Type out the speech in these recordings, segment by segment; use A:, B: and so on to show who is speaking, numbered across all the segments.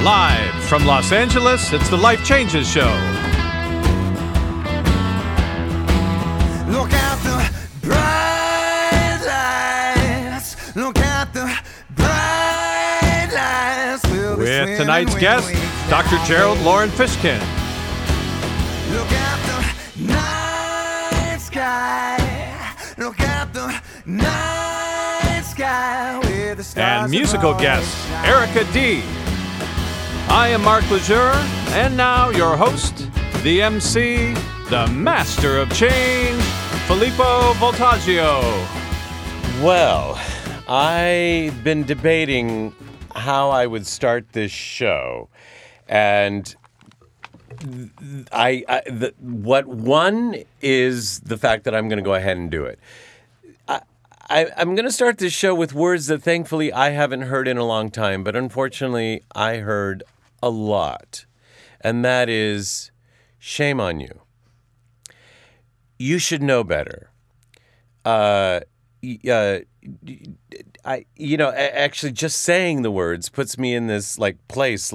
A: Live from Los Angeles, it's the Life Changes Show.
B: Look at the bright lights. Look at the bright lights.
A: With tonight's guest, Dr. Gerald Lauren Fishkin.
B: Look at the night sky. Look at the night sky with the stars.
A: And musical guest, Erica D. I am Mark Lejeune, and now your host, the MC, the master of change, Filippo Voltaggio.
C: Well, I've been debating how I would start this show, and what one is the fact that I'm going to go ahead and do it. I'm going to start this show with words that thankfully I haven't heard in a long time, but unfortunately I heard a lot, and that is shame on you. You should know better. Actually, just saying the words puts me in this place.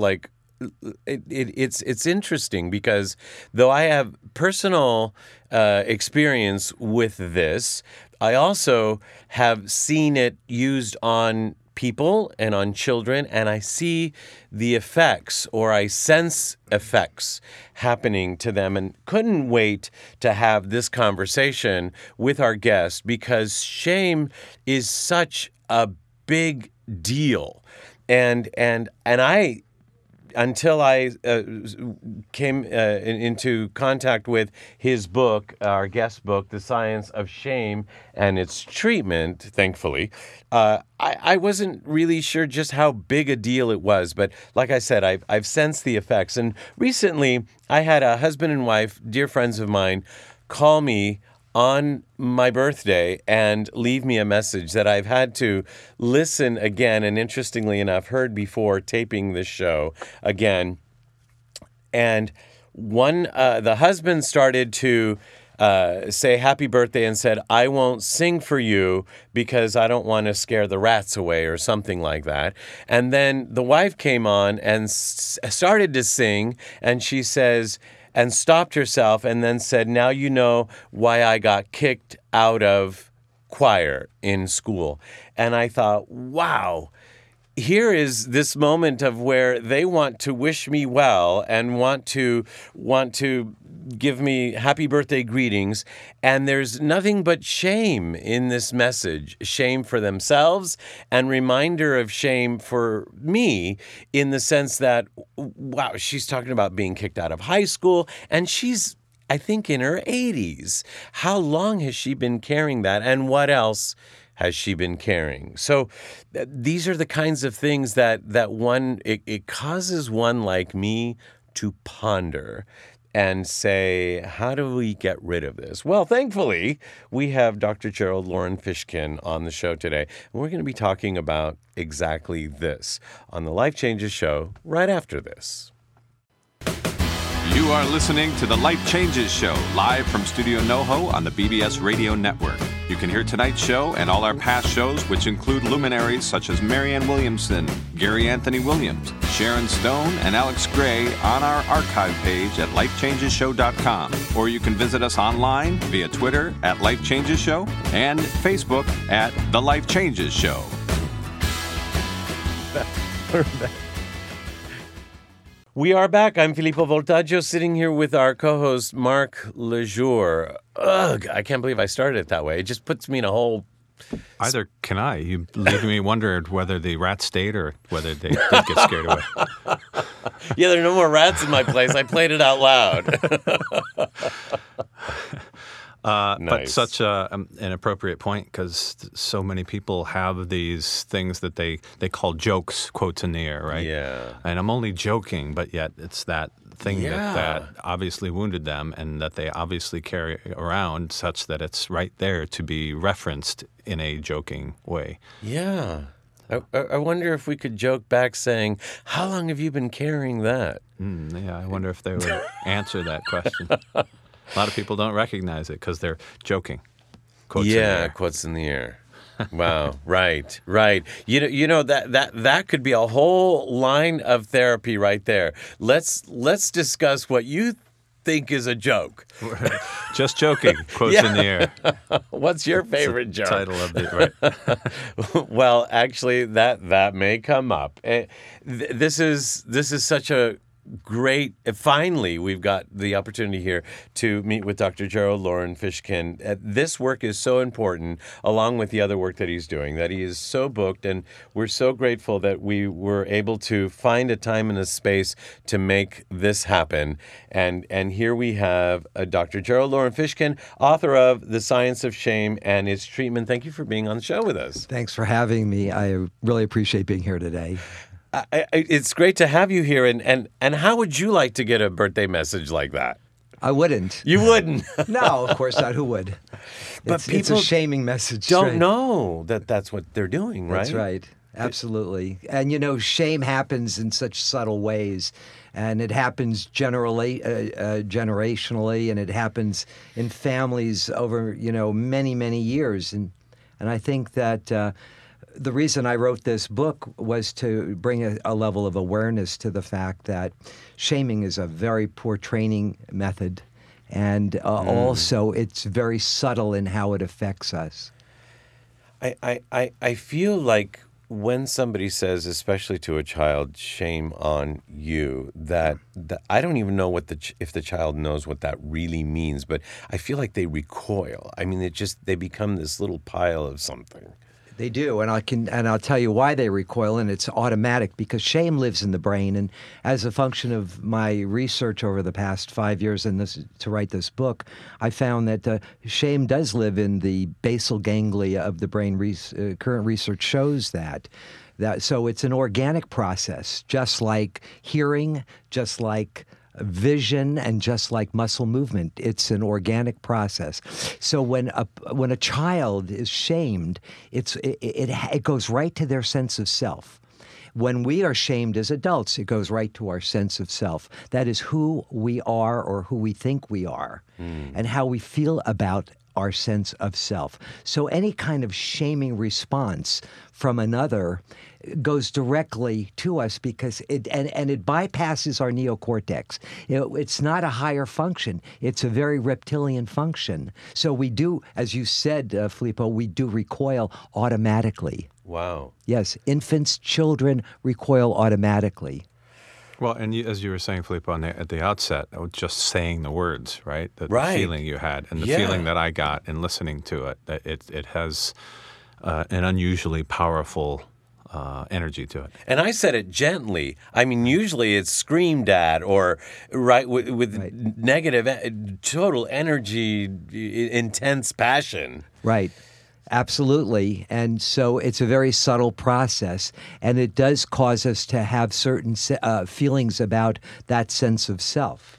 C: It's interesting because though I have personal experience with this, I also have seen it used on people and on children, and I see the effects, or I sense effects happening to them, and couldn't wait to have this conversation with our guest because shame is such a big deal, and I, until I came into contact with his book, our guest book, The Science of Shame and Its Treatment, thankfully, I wasn't really sure just how big a deal it was. But like I said, I've sensed the effects. And recently, I had a husband and wife, dear friends of mine, call me on my birthday and leave me a message that I've had to listen again, and interestingly enough, heard before taping this show again. And the husband started to say happy birthday and said, I won't sing for you because I don't want to scare the rats away, or something like that. And then the wife came on and started to sing, and she says, and stopped herself and then said, now you know why I got kicked out of choir in school. And I thought, wow, here is this moment of where they want to wish me well and want to give me happy birthday greetings, and there's nothing but shame in this message. Shame for themselves, and reminder of shame for me, in the sense that, wow, she's talking about being kicked out of high school, and she's, I think, in her 80s. How long has she been carrying that, and what else has she been carrying? So these are the kinds of things that one, it causes one like me to ponder and say, how do we get rid of this? Well, thankfully, we have Dr. Gerald Lauren Fishkin on the show today. And we're going to be talking about exactly this on the Life Changes Show right after this.
A: You are listening to the Life Changes Show, live from Studio NoHo on the BBS Radio Network. You can hear tonight's show and all our past shows, which include luminaries such as Marianne Williamson, Gary Anthony Williams, Sharon Stone, and Alex Gray, on our archive page at lifechangeshow.com. Or you can visit us online via Twitter at Life Changes Show and Facebook at The Life Changes Show.
C: We are back. I'm Filippo Voltaggio, sitting here with our co-host, Mark Lejeune. Ugh, I can't believe I started it that way. It just puts me in a whole...
D: Either can I. You leave me wondered whether the rats stayed or whether they did get scared away.
C: Yeah, there are no more rats in my place. I played it out loud.
D: But
C: Nice.
D: such an appropriate point, because so many people have these things that they call jokes, quotes in the air, right?
C: Yeah.
D: And I'm only joking, but yet it's that thing
C: Yeah.
D: that obviously wounded them and that they obviously carry around, such that it's right there to be referenced in a joking way.
C: Yeah. I wonder if we could joke back saying, how long have you been carrying that?
D: Yeah, I wonder if they would answer that question. A lot of people don't recognize it because they're joking. Quotes in the air.
C: Quotes in the air. Wow, right. You know that could be a whole line of therapy right there. Let's discuss what you think is a joke.
D: Just joking. Quotes in the air.
C: What's your favorite joke?
D: Title of the right.
C: Well, actually, that may come up. This is such a great. Finally, we've got the opportunity here to meet with Dr. Gerald Loren Fishkin. This work is so important, along with the other work that he's doing, that he is so booked, and we're so grateful that we were able to find a time and a space to make this happen. And here we have Dr. Gerald Loren Fishkin, author of The Science of Shame and Its Treatment. Thank you for being on the show with us.
E: Thanks for having me. I really appreciate being here today.
C: It's great to have you here. And how would you like to get a birthday message like that?
E: I wouldn't.
C: You wouldn't?
E: No, of course not. Who would?
C: But
E: It's a shaming message.
C: don't
E: right?
C: know that that's what they're doing, right?
E: That's right. Absolutely. And, shame happens in such subtle ways. And it happens generationally, and it happens in families over, many, many years. And I think that the reason I wrote this book was to bring a level of awareness to the fact that shaming is a very poor training method, and also it's very subtle in how it affects us.
C: I feel like when somebody says, especially to a child, shame on you, that I don't even know if the child knows what that really means, but I feel like they recoil. I mean, they become this little pile of something.
E: They do, and I'll tell you why they recoil, and it's automatic because shame lives in the brain. And as a function of my research over the past 5 years to write this book, I found that shame does live in the basal ganglia of the brain. Current research shows that. So it's an organic process, just like hearing, just like vision, and just like muscle movement. It's an organic process. So when a child is shamed, it goes right to their sense of self. When we are shamed as adults, it goes right to our sense of self. That is who we are or who we think we are, and how we feel about our sense of self. So any kind of shaming response from another goes directly to us because it bypasses our neocortex. It's not a higher function. It's a very reptilian function. So we do, as you said, Filippo, we do recoil automatically.
C: Wow.
E: Yes, infants, children recoil automatically.
D: Well, and as you were saying, Filippo, at the outset, just saying the words, right? The feeling you had, and the feeling that I got in listening to it, that it has an unusually powerful energy to it.
C: And I said it gently. I mean, usually it's screamed at or with negative, total energy, intense passion.
E: Right. Absolutely. And so it's a very subtle process, and it does cause us to have certain feelings about that sense of self.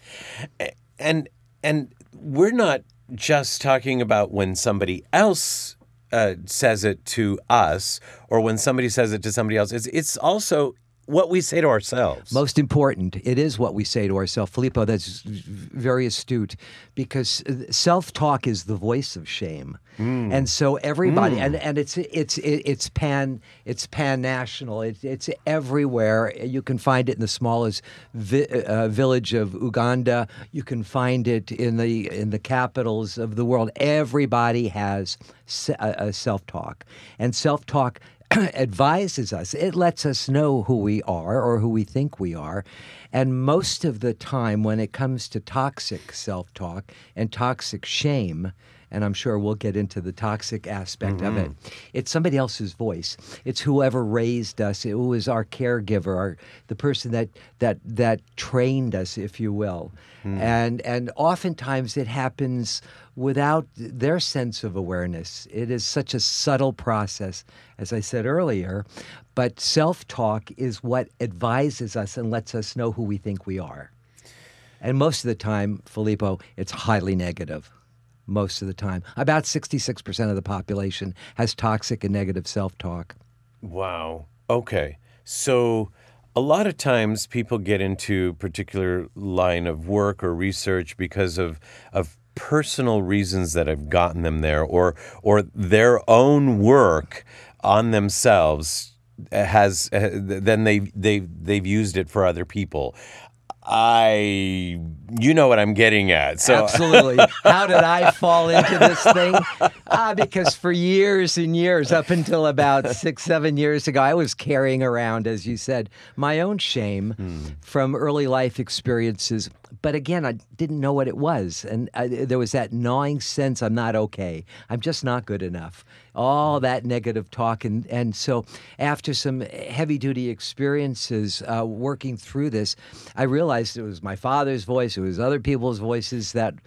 C: And we're not just talking about when somebody else says it to us or when somebody says it to somebody else. It's also what we say to ourselves.
E: Most important, it is what we say to ourselves. Filippo, that's very astute, because self-talk is the voice of shame, and so everybody, and it's pan-national. It's everywhere. You can find it in the smallest village of Uganda. You can find it in the capitals of the world. Everybody has self-talk, and self-talk advises us. It lets us know who we are or who we think we are. And most of the time when it comes to toxic self-talk and toxic shame, and I'm sure we'll get into the toxic aspect of it, it's somebody else's voice. It's whoever raised us, who is our caregiver, the person that trained us, if you will. And oftentimes it happens without their sense of awareness. It is such a subtle process, as I said earlier, but self-talk is what advises us and lets us know who we think we are. And most of the time, Filippo, it's highly negative. Most of the time. About 66% of the population has toxic and negative self-talk.
C: Wow. Okay. So a lot of times people get into particular line of work or research because of personal reasons that have gotten them there, or their own work on themselves has then they've used it for other people. You know what I'm getting at. So
E: Absolutely. How did I fall into this thing? Because for years and years, up until about 6-7 years ago, I was carrying around, as you said, my own shame from early life experiences. But again, I didn't know what it was. And there was that gnawing sense, I'm not okay. I'm just not good enough. All that negative talk. And so after some heavy-duty experiences working through this, I realized it was my father's voice, it was other people's voices that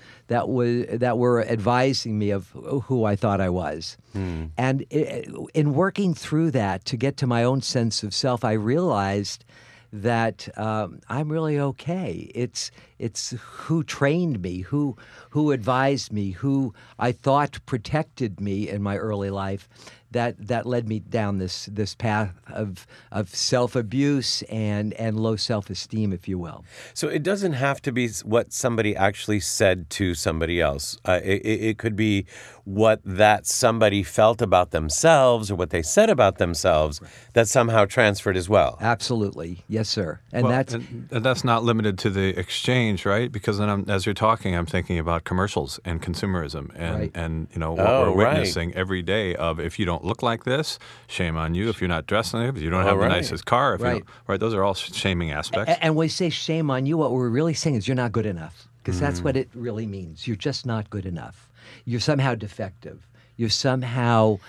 E: were advising me of who I thought I was. And in working through that, to get to my own sense of self, I realized that I'm really okay. It's who trained me, who advised me, who I thought protected me in my early life, that led me down this path of self-abuse and low self-esteem, if you will.
C: So it doesn't have to be what somebody actually said to somebody else. It could be what that somebody felt about themselves or what they said about themselves that somehow transferred as well.
E: Absolutely. Yes, sir. And
D: that's not limited to the exchange, right? Because then as you're talking, I'm thinking about commercials and consumerism and you know what we're witnessing every day of, if you don't look like this, shame on you. If you're not dressed like this, if you don't have the nicest car, if you don't, those are all shaming aspects.
E: And when we say shame on you, what we're really saying is you're not good enough, because that's what it really means. You're just not good enough. You're somehow defective. You're somehow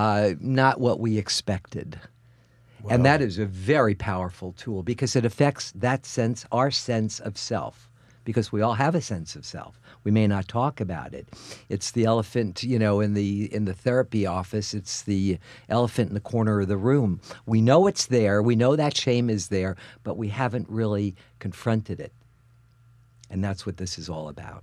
E: not what we expected. Wow. And that is a very powerful tool because it affects that sense, our sense of self, because we all have a sense of self. We may not talk about it. It's the elephant, in the therapy office. It's the elephant in the corner of the room. We know it's there. We know that shame is there, but we haven't really confronted it. And that's what this is all about.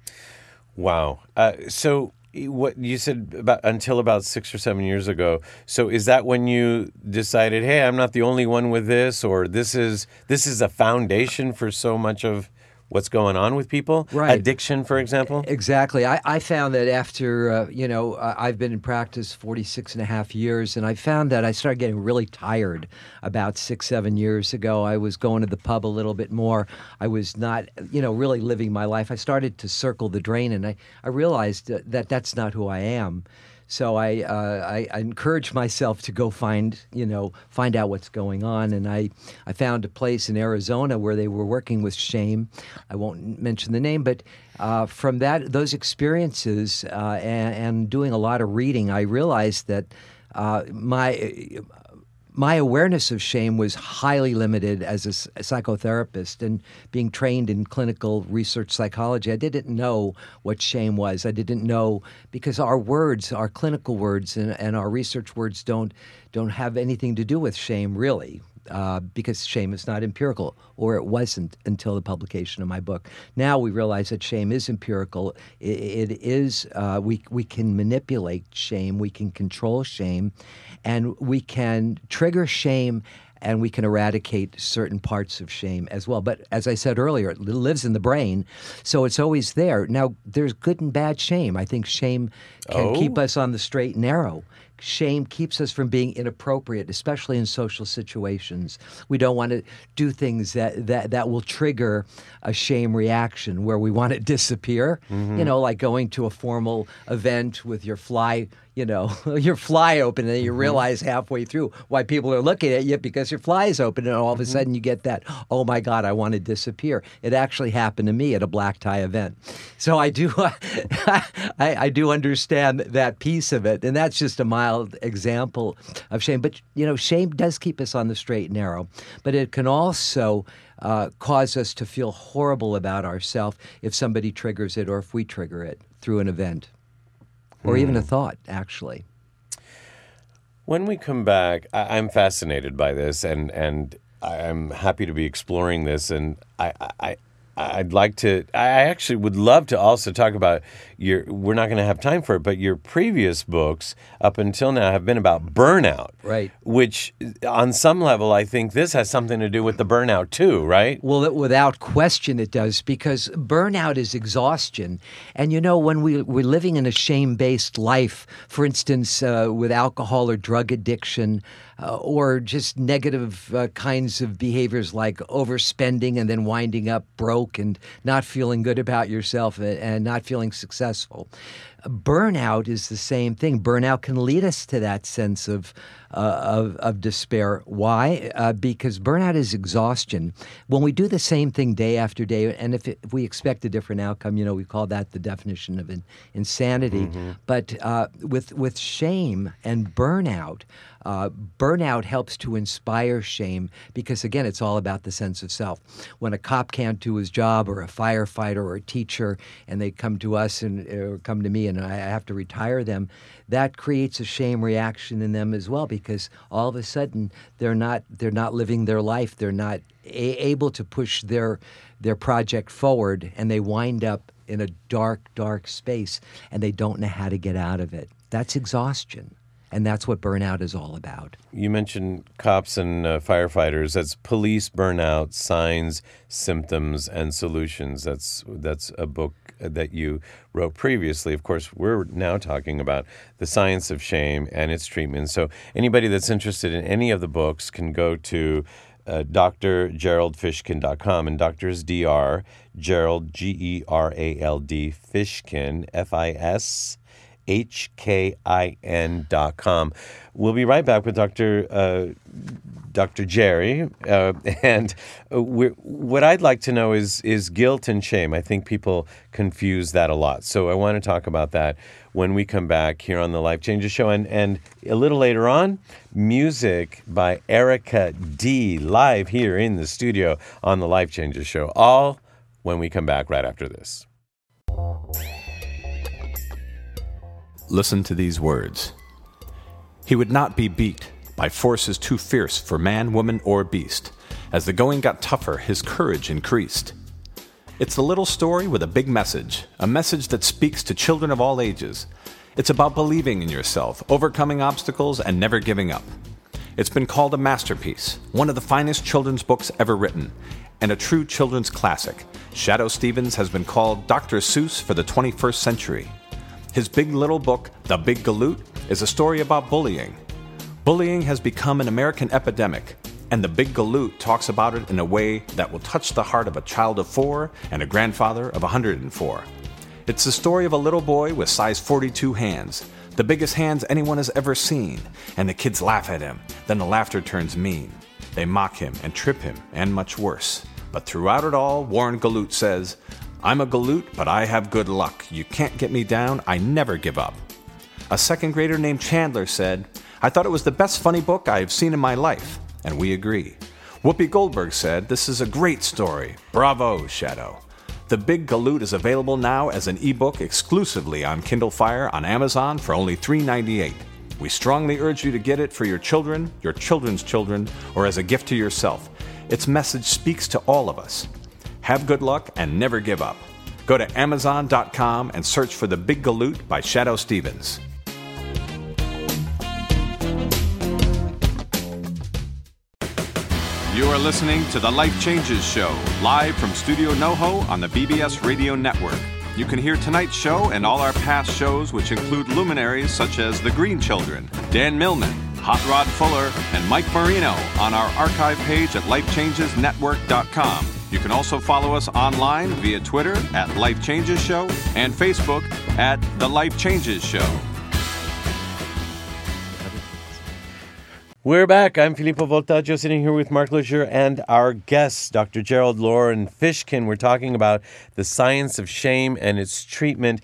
C: Wow. So what you said until about 6 or 7 years ago. So is that when you decided, hey, I'm not the only one with this, or this is a foundation for so much of what's going on with people?
E: Right.
C: Addiction, for example?
E: Exactly. I found that after, I've been in practice 46 and a half years, and I found that I started getting really tired about 6-7 years ago. I was going to the pub a little bit more. I was not, really living my life. I started to circle the drain, and I realized that that's not who I am. So I encouraged myself to go find out what's going on. And I found a place in Arizona where they were working with shame. I won't mention the name, but from those experiences and doing a lot of reading, I realized that my awareness of shame was highly limited as a psychotherapist, and being trained in clinical research psychology, I didn't know what shame was. I didn't know, because our words, our clinical words and our research words don't have anything to do with shame, really. Because shame is not empirical, or it wasn't until the publication of my book. Now we realize that shame is empirical. It is, we can manipulate shame, we can control shame, and we can trigger shame, and we can eradicate certain parts of shame as well. But as I said earlier, it lives in the brain, so it's always there. Now, there's good and bad shame. I think shame can keep us on the straight and narrow. Shame keeps us from being inappropriate, especially in social situations. We don't want to do things that will trigger a shame reaction where we want to disappear. Mm-hmm. Like going to a formal event with your fly open, and then you realize halfway through why people are looking at you, because your fly is open, and all of a sudden you get that, oh my God, I want to disappear. It actually happened to me at a black tie event. So I do I do understand that piece of it, and that's just a mild example of shame. But shame does keep us on the straight and narrow, but it can also cause us to feel horrible about ourselves if somebody triggers it, or if we trigger it through an event. Or even a thought, actually.
C: When we come back, I'm fascinated by this, and I'm happy to be exploring this. And I I'd like to. I actually would love to also talk about we're not going to have time for it, but your previous books up until now have been about burnout,
E: right?
C: Which, on some level, I think this has something to do with the burnout too, right?
E: Well, without question, it does, because burnout is exhaustion, and when we're living in a shame-based life, for instance, with alcohol or drug addiction. Or just negative kinds of behaviors like overspending and then winding up broke and not feeling good about yourself and not feeling successful. Burnout is the same thing. Burnout can lead us to that sense of despair. Why? Because burnout is exhaustion. When we do the same thing day after day, and if we expect a different outcome, we call that the definition of insanity. Mm-hmm. But with shame and burnout, burnout helps to inspire shame because, again, it's all about the sense of self. When a cop can't do his job, or a firefighter, or a teacher, and they come to us or come to me and I have to retire them, that creates a shame reaction in them as well, because all of a sudden they're not living their life. They're not able to push their project forward, and they wind up in a dark space, and they don't know how to get out of it. That's exhaustion. And that's what burnout is all about.
C: You mentioned cops and firefighters. That's Police Burnout: Signs, Symptoms, and Solutions. That's a book that you wrote previously. Of course, we're now talking about the science of shame and its treatment. So anybody that's interested in any of the books can go to drgeraldfishkin.com, and Doctor is Dr. Gerald, Gerald, Fishkin, FISHKIN.com. We'll be right back with Dr. Jerry. And what I'd like to know is guilt and shame. I think people confuse that a lot. So I want to talk about that when we come back here on the Life Changes Show. And a little later on, music by Erica D, live here in the studio on the Life Changes Show. All when we come back right after this.
D: Listen to these words. He would not be beat by forces too fierce for man, woman, or beast. As the going got tougher, his courage increased. It's a little story with a big message, a message that speaks to children of all ages. It's about believing in yourself, overcoming obstacles, and never giving up. It's been called a masterpiece, one of the finest children's books ever written, and a true children's classic. Shadoe Stevens has been called Dr. Seuss for the 21st century. His big little book, The Big Galoot, is a story about bullying. Bullying has become an American epidemic, and The Big Galoot talks about it in a way that will touch the heart of a child of 4 and a grandfather of 104. It's the story of a little boy with size 42 hands, the biggest hands anyone has ever seen, and the kids laugh at him. Then the laughter turns mean. They mock him and trip him, and much worse. But throughout it all, Warren Galoot says, "I'm a galoot, but I have good luck. You can't get me down. I never give up." A second grader named Chandler said, "I thought it was the best funny book I have seen in my life." And we agree. Whoopi Goldberg said, "This is a great story. Bravo, Shadoe." The Big Galoot is available now as an ebook exclusively on Kindle Fire on Amazon for only $3.98. We strongly urge you to get it for your children, your children's children, or as a gift to yourself. Its message speaks to all of us. Have good luck and never give up. Go to Amazon.com and search for The Big Galoot by Shadoe Stevens.
A: You are listening to The Life Changes Show, live from Studio NoHo on the BBS Radio Network. You can hear tonight's show and all our past shows, which include luminaries such as The Green Children, Dan Millman, Hot Rod Fuller, and Mike Marino on our archive page at lifechangesnetwork.com. You can also follow us online via Twitter at Life Changes Show and Facebook at The Life Changes Show.
C: We're back. I'm Filippo Voltaggio, sitting here with Mark Lejeune and our guests, Dr. Gerald Loren Fishkin. We're talking about the science of shame and its treatment.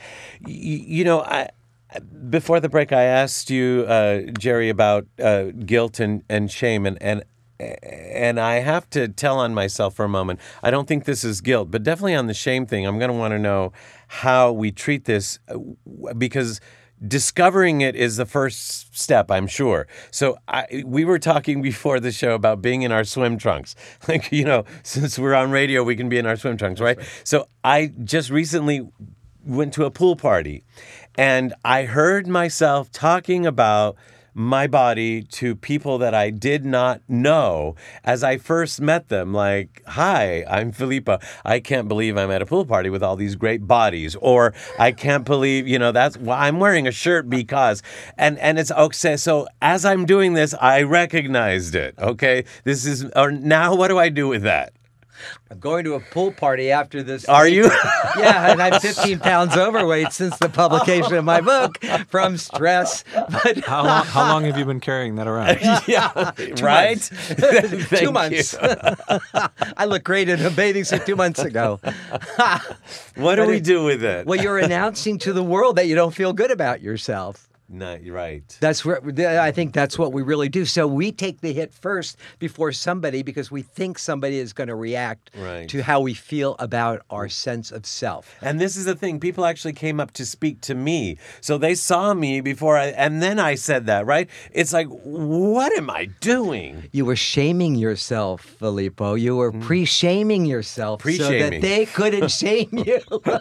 C: Before the break, I asked you, Jerry, about guilt and shame, and I have to tell on myself for a moment. I don't think this is guilt, but definitely on the shame thing, I'm going to want to know how we treat this, because discovering it is the first step, I'm sure. So we were talking before the show about being in our swim trunks. Like, since we're on radio, we can be in our swim trunks, right? So I just recently went to a pool party, and I heard myself talking about my body to people that I did not know as I first met them. Like, hi, I'm Filippo. I can't believe I'm at a pool party with all these great bodies. Or I can't believe, I'm wearing a shirt because, and it's okay. So as I'm doing this, I recognized it. Okay. Now what do I do with that?
E: I'm going to a pool party after this.
C: Are you?
E: Yeah, and I'm 15 pounds overweight since the publication of my book from stress. But
D: How long have you been carrying that around?
C: Yeah, right?
E: 2 months. I look great in a bathing suit 2 months ago.
C: What do we do with it?
E: Well, you're announcing to the world that you don't feel good about yourself.
C: No, you're right.
E: That's where I think that's what we really do. So we take the hit first before somebody because we think somebody is going to react to how we feel about our sense of self.
C: And this is the thing. People actually came up to speak to me. So they saw me before and then I said that, right? It's like, what am I doing?
E: You were shaming yourself, Filippo. You were pre-shaming yourself so that they couldn't shame you.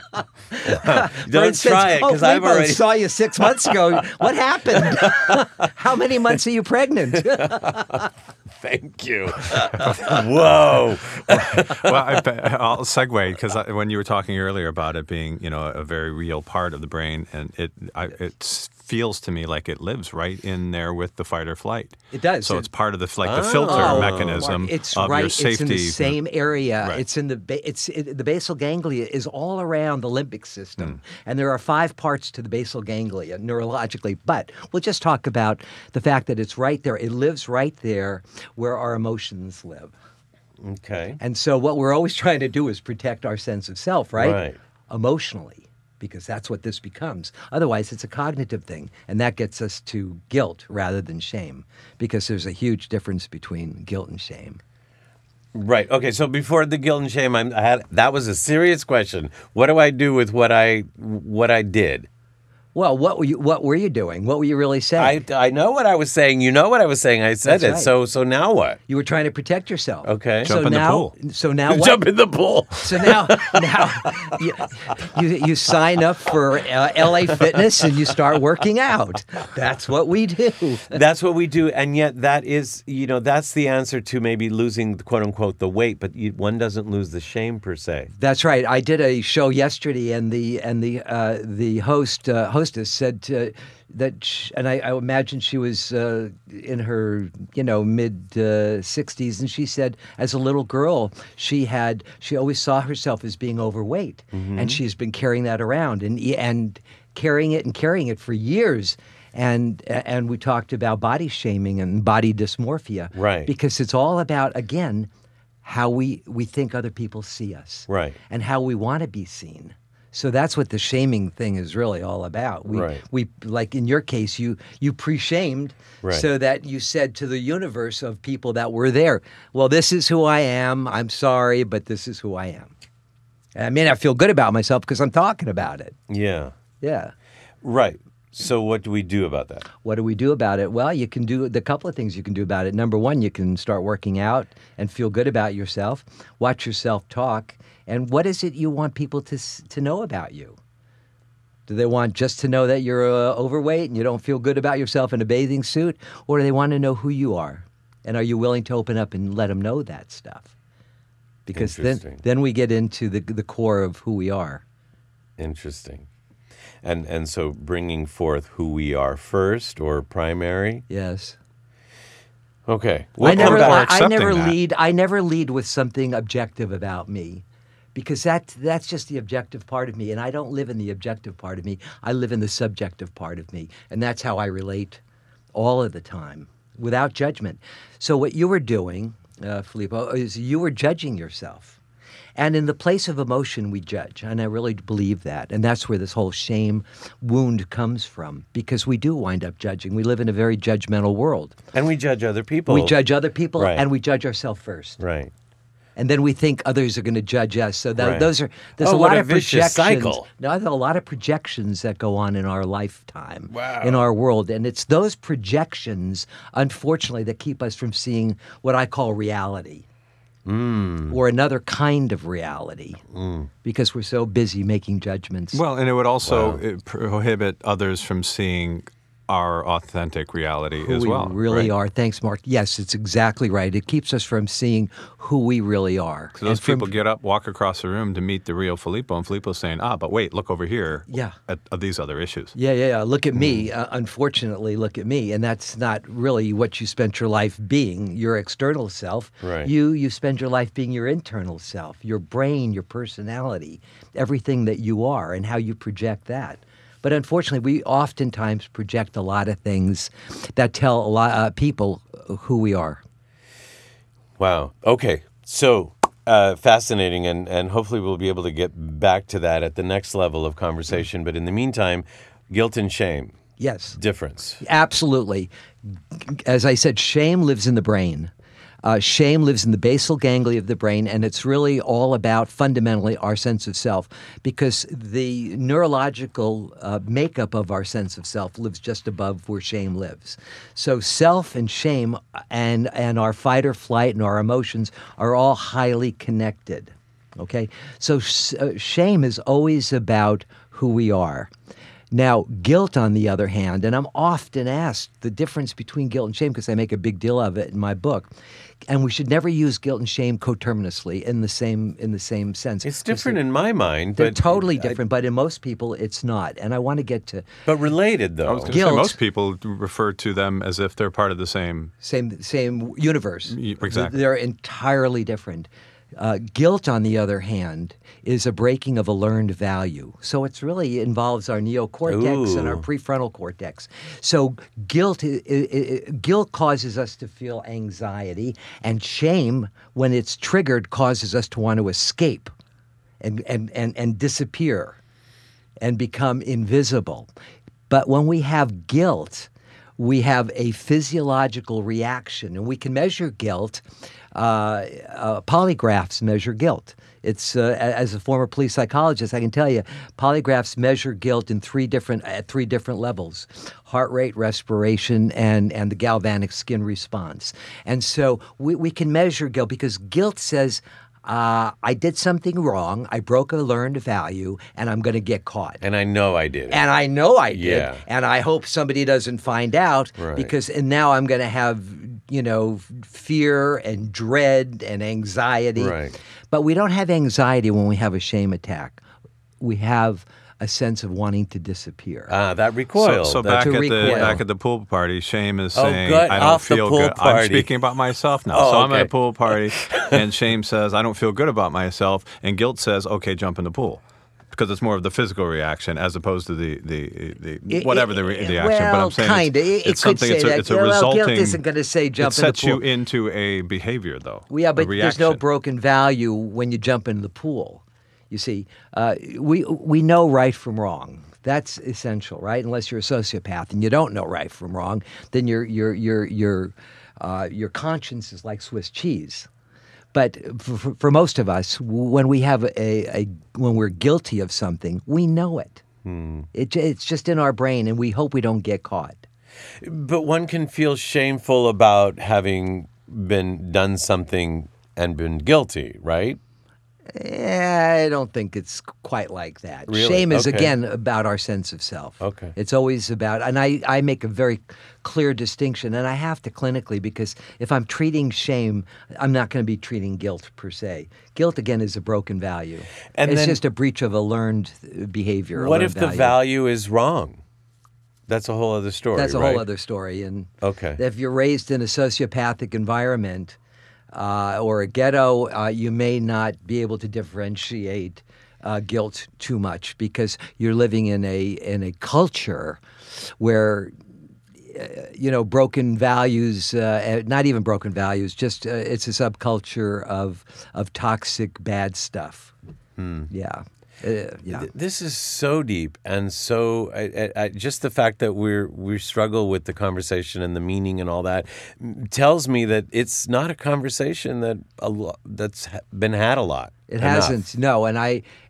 C: Don't try it because I've already
E: saw you 6 months ago. What happened? How many months are you pregnant?
C: Thank you. Whoa.
D: Well, I'll segue because when you were talking earlier about it being, a very real part of the brain, and it feels to me like it lives right in there with the fight or flight.
E: It does.
D: So it's part of the filter mechanism
E: it's
D: of your safety.
E: It's in the same area.
D: Right.
E: It's in the the basal ganglia is all around the limbic system, and there are 5 parts to the basal ganglia neurologically. But we'll just talk about the fact that it's right there. It lives right there where our emotions live.
C: Okay.
E: And so what we're always trying to do is protect our sense of self, right?
C: Right.
E: Emotionally, because that's what this becomes. Otherwise, it's a cognitive thing, and that gets us to guilt rather than shame, because there's a huge difference between guilt and shame.
C: Right. Okay. So before the guilt and shame, that was a serious question. What do I do with what I did?
E: Well, what were you doing? What were you really saying?
C: I know what I was saying. You know what I was saying. I said
E: That's
C: it.
E: right.
C: So now what?
E: You were trying to protect yourself.
C: Okay.
D: Jump in the pool.
E: So now what?
C: Jump in the pool.
E: So now you sign up for LA Fitness and you start working out. That's what we do.
C: That's what we do, and yet that is, that's the answer to maybe losing, quote unquote, the weight, but one doesn't lose the shame per se.
E: That's right. I did a show yesterday, and the hostess said and I imagine she was in her mid 60s, and she said as a little girl she always saw herself as being overweight, and she's been carrying that around and carrying it for years. And we talked about body shaming and body dysmorphia,
C: right?
E: Because it's all about, again, how we think other people see us,
C: right?
E: And how we want to be seen. So that's what the shaming thing is really all about. We like in your case, you pre-shamed, so that you said to the universe of people that were there, well, this is who I am. I'm sorry, but this is who I am. And I may not feel good about myself because I'm talking about it.
C: Yeah.
E: Yeah.
C: Right. So what do we do about that?
E: What do we do about it? Well, you can do the couple of things you can do about it. Number one, you can start working out and feel good about yourself. Watch yourself talk. And what is it you want people to know about you? Do they want just to know that you're overweight and you don't feel good about yourself in a bathing suit? Or do they want to know who you are? And are you willing to open up and let them know that stuff? Because then we get into the core of who we are.
C: Interesting. And so bringing forth who we are first or primary?
E: Yes.
C: Okay.
E: I never lead with something objective about me. Because that's just the objective part of me, and I don't live in the objective part of me. I live in the subjective part of me, and that's how I relate all of the time, without judgment. So what you were doing, Filippo, is you were judging yourself. And in the place of emotion, we judge, and I really believe that. And that's where this whole shame wound comes from, because we do wind up judging. We live in a very judgmental world.
C: And we judge other people.
E: We judge other people,
C: right.
E: And we judge ourselves first.
C: Right.
E: And then we think others are going to judge us. So
C: Right.
E: there's a
C: Oh,
E: lot
C: what a
E: of
C: vicious
E: projections.
C: cycle.
E: No, there's a lot of projections that go on in our lifetime,
C: Wow.
E: in our world, and it's those projections, unfortunately, that keep us from seeing what I call reality, or another kind of reality, because we're so busy making judgments.
D: Well, and it would also prohibit others from seeing our authentic reality
E: who
D: as
E: we
D: well.
E: really
D: right?
E: are. Thanks, Mark. Yes, it's exactly right. It keeps us from seeing who we really are.
D: So those
E: And from-
D: people get up, walk across the room to meet the real Filippo, and Filippo's saying, but wait, look over here
E: Yeah.
D: at these other issues.
E: Yeah. Look at me. Unfortunately, look at me. And that's not really what you spent your life being, your external self.
C: Right.
E: You spend your life being your internal self, your brain, your personality, everything that you are and how you project that. But unfortunately, we oftentimes project a lot of things that tell a lot of people who we are.
C: Wow. Okay. So fascinating, and hopefully we'll be able to get back to that at the next level of conversation. But in the meantime, guilt and shame.
E: Yes.
C: Difference.
E: Absolutely. As I said, shame lives in the brain. Shame lives in the basal ganglia of the brain, and it's really all about fundamentally our sense of self, because the neurological makeup of our sense of self lives just above where shame lives. So self and shame and our fight or flight and our emotions are all highly connected. Okay? So shame is always about who we are. Now, guilt, on the other hand, and I'm often asked the difference between guilt and shame because I make a big deal of it in my book, and we should never use guilt and shame coterminously in the same sense.
C: It's different in my mind,
E: They're
C: but
E: totally different, but in most people, it's not. And I want to get to
C: but related
D: I
C: though.
D: was going to say,
E: Guilt.
D: most people refer to them as if they're part of the same.
E: same universe.
D: Exactly.
E: They're entirely different. Guilt, on the other hand, is a breaking of a learned value. So it really involves our neocortex and our
C: Ooh.
E: prefrontal cortex. So guilt causes us to feel anxiety, and shame, when it's triggered, causes us to want to escape and disappear and become invisible. But when we have guilt, we have a physiological reaction, and we can measure guilt. Polygraphs measure guilt. It's as a former police psychologist, I can tell you, polygraphs measure guilt in at three different levels: heart rate, respiration, and the galvanic skin response. And so we can measure guilt because guilt says, I did something wrong, I broke a learned value, and I'm going to get caught.
C: And I know I did it.
E: And I know I did,
C: Yeah.
E: and I hope somebody doesn't find out,
C: Right.
E: and now I'm going to have, fear and dread and anxiety.
C: Right.
E: But we don't have anxiety when we have a shame attack. We have a sense of wanting to disappear.
C: That recoil.
D: So
C: That-
D: back at the pool party, Shame is
C: Oh,
D: saying,
C: good.
D: I don't
C: Off the
D: feel
C: pool
D: good.
C: party.
D: I'm speaking about myself now.
C: Oh,
D: so I'm at
C: okay.
D: a pool party, and Shame says, I don't feel good about myself, and guilt says, okay, jump in the pool. Because it's more of the physical reaction as opposed to the whatever the action.
E: Well,
D: but I'm saying
E: kinda.
D: it's
E: It could
D: something.
E: say that.
D: It's a
E: Well,
D: resulting.
E: guilt isn't going to say jump
D: it
E: in the
D: sets you
E: pool.
D: into a behavior, though.
E: Well, yeah, but
D: a
E: there's no
D: reaction.
E: broken value when you jump into the pool. You see, we know right from wrong. That's essential, right? Unless you're a sociopath and you don't know right from wrong, then your conscience is like Swiss cheese. But for most of us, when we have when we're guilty of something, we know it. It's just in our brain, and we hope we don't get caught.
C: But one can feel shameful about having done something and been guilty, right?
E: I don't think it's quite like that.
C: Really?
E: Shame is,
C: Okay.
E: again, about our sense of self.
C: Okay.
E: It's always about, and I make a very clear distinction, and I have to clinically, because if I'm treating shame, I'm not going to be treating guilt per se. Guilt, again, is a broken value.
C: And
E: it's
C: then-
E: just a breach of a learned behavior. a
C: What
E: learned
C: if the value is wrong? That's a whole other story.
E: That's a
C: right?
E: whole other story. And
C: Okay.
E: if you're raised in a sociopathic environment or a ghetto, you may not be able to differentiate guilt too much because you're living in a culture where broken values, not even broken values, just it's a subculture of toxic bad stuff. Yeah.
C: This is so deep, and so just the fact that we struggle with the conversation and the meaning and all that tells me that it's not a conversation that's been had a lot.
E: It hasn't, no. And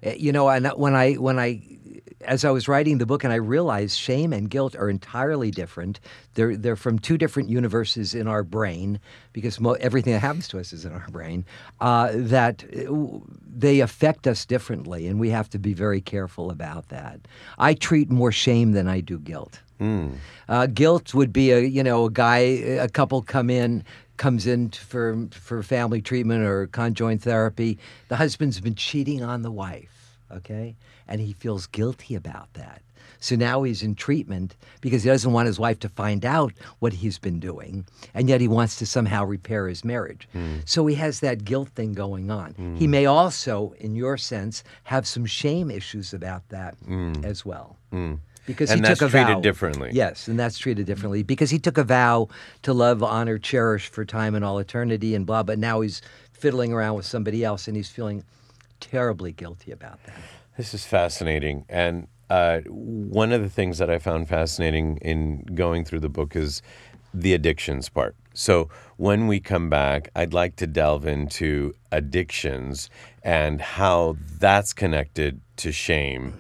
E: as I was writing the book, and I realized shame and guilt are entirely different. They're from two different universes in our brain, because everything that happens to us is in our brain. That they affect us differently, and we have to be very careful about that. I treat more shame than I do guilt. Guilt would be a couple comes in for family treatment or conjoint therapy. The husband's been cheating on the wife, okay? And he feels guilty about that. So now he's in treatment because he doesn't want his wife to find out what he's been doing, and yet he wants to somehow repair his marriage. So he has that guilt thing going on. He may also, in your sense, have some shame issues about that as well. Because
C: and
E: he
C: that's
E: took a vow.
C: treated differently.
E: Yes, and that's treated differently because he took a vow to love, honor, cherish for time and all eternity and blah, but now he's fiddling around with somebody else and he's feeling terribly guilty about that.
C: This is fascinating. And one of the things that I found fascinating in going through the book is the addictions part. So when we come back, I'd like to delve into addictions and how that's connected to shame.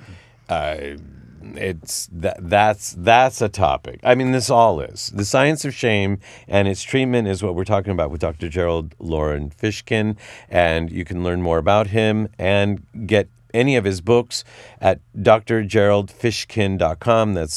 C: That's a topic. I mean, this all is. The science of shame and its treatment is what we're talking about with Dr. Gerald Loren Fishkin, and you can learn more about him and get any of his books at drgeraldfishkin.com. That's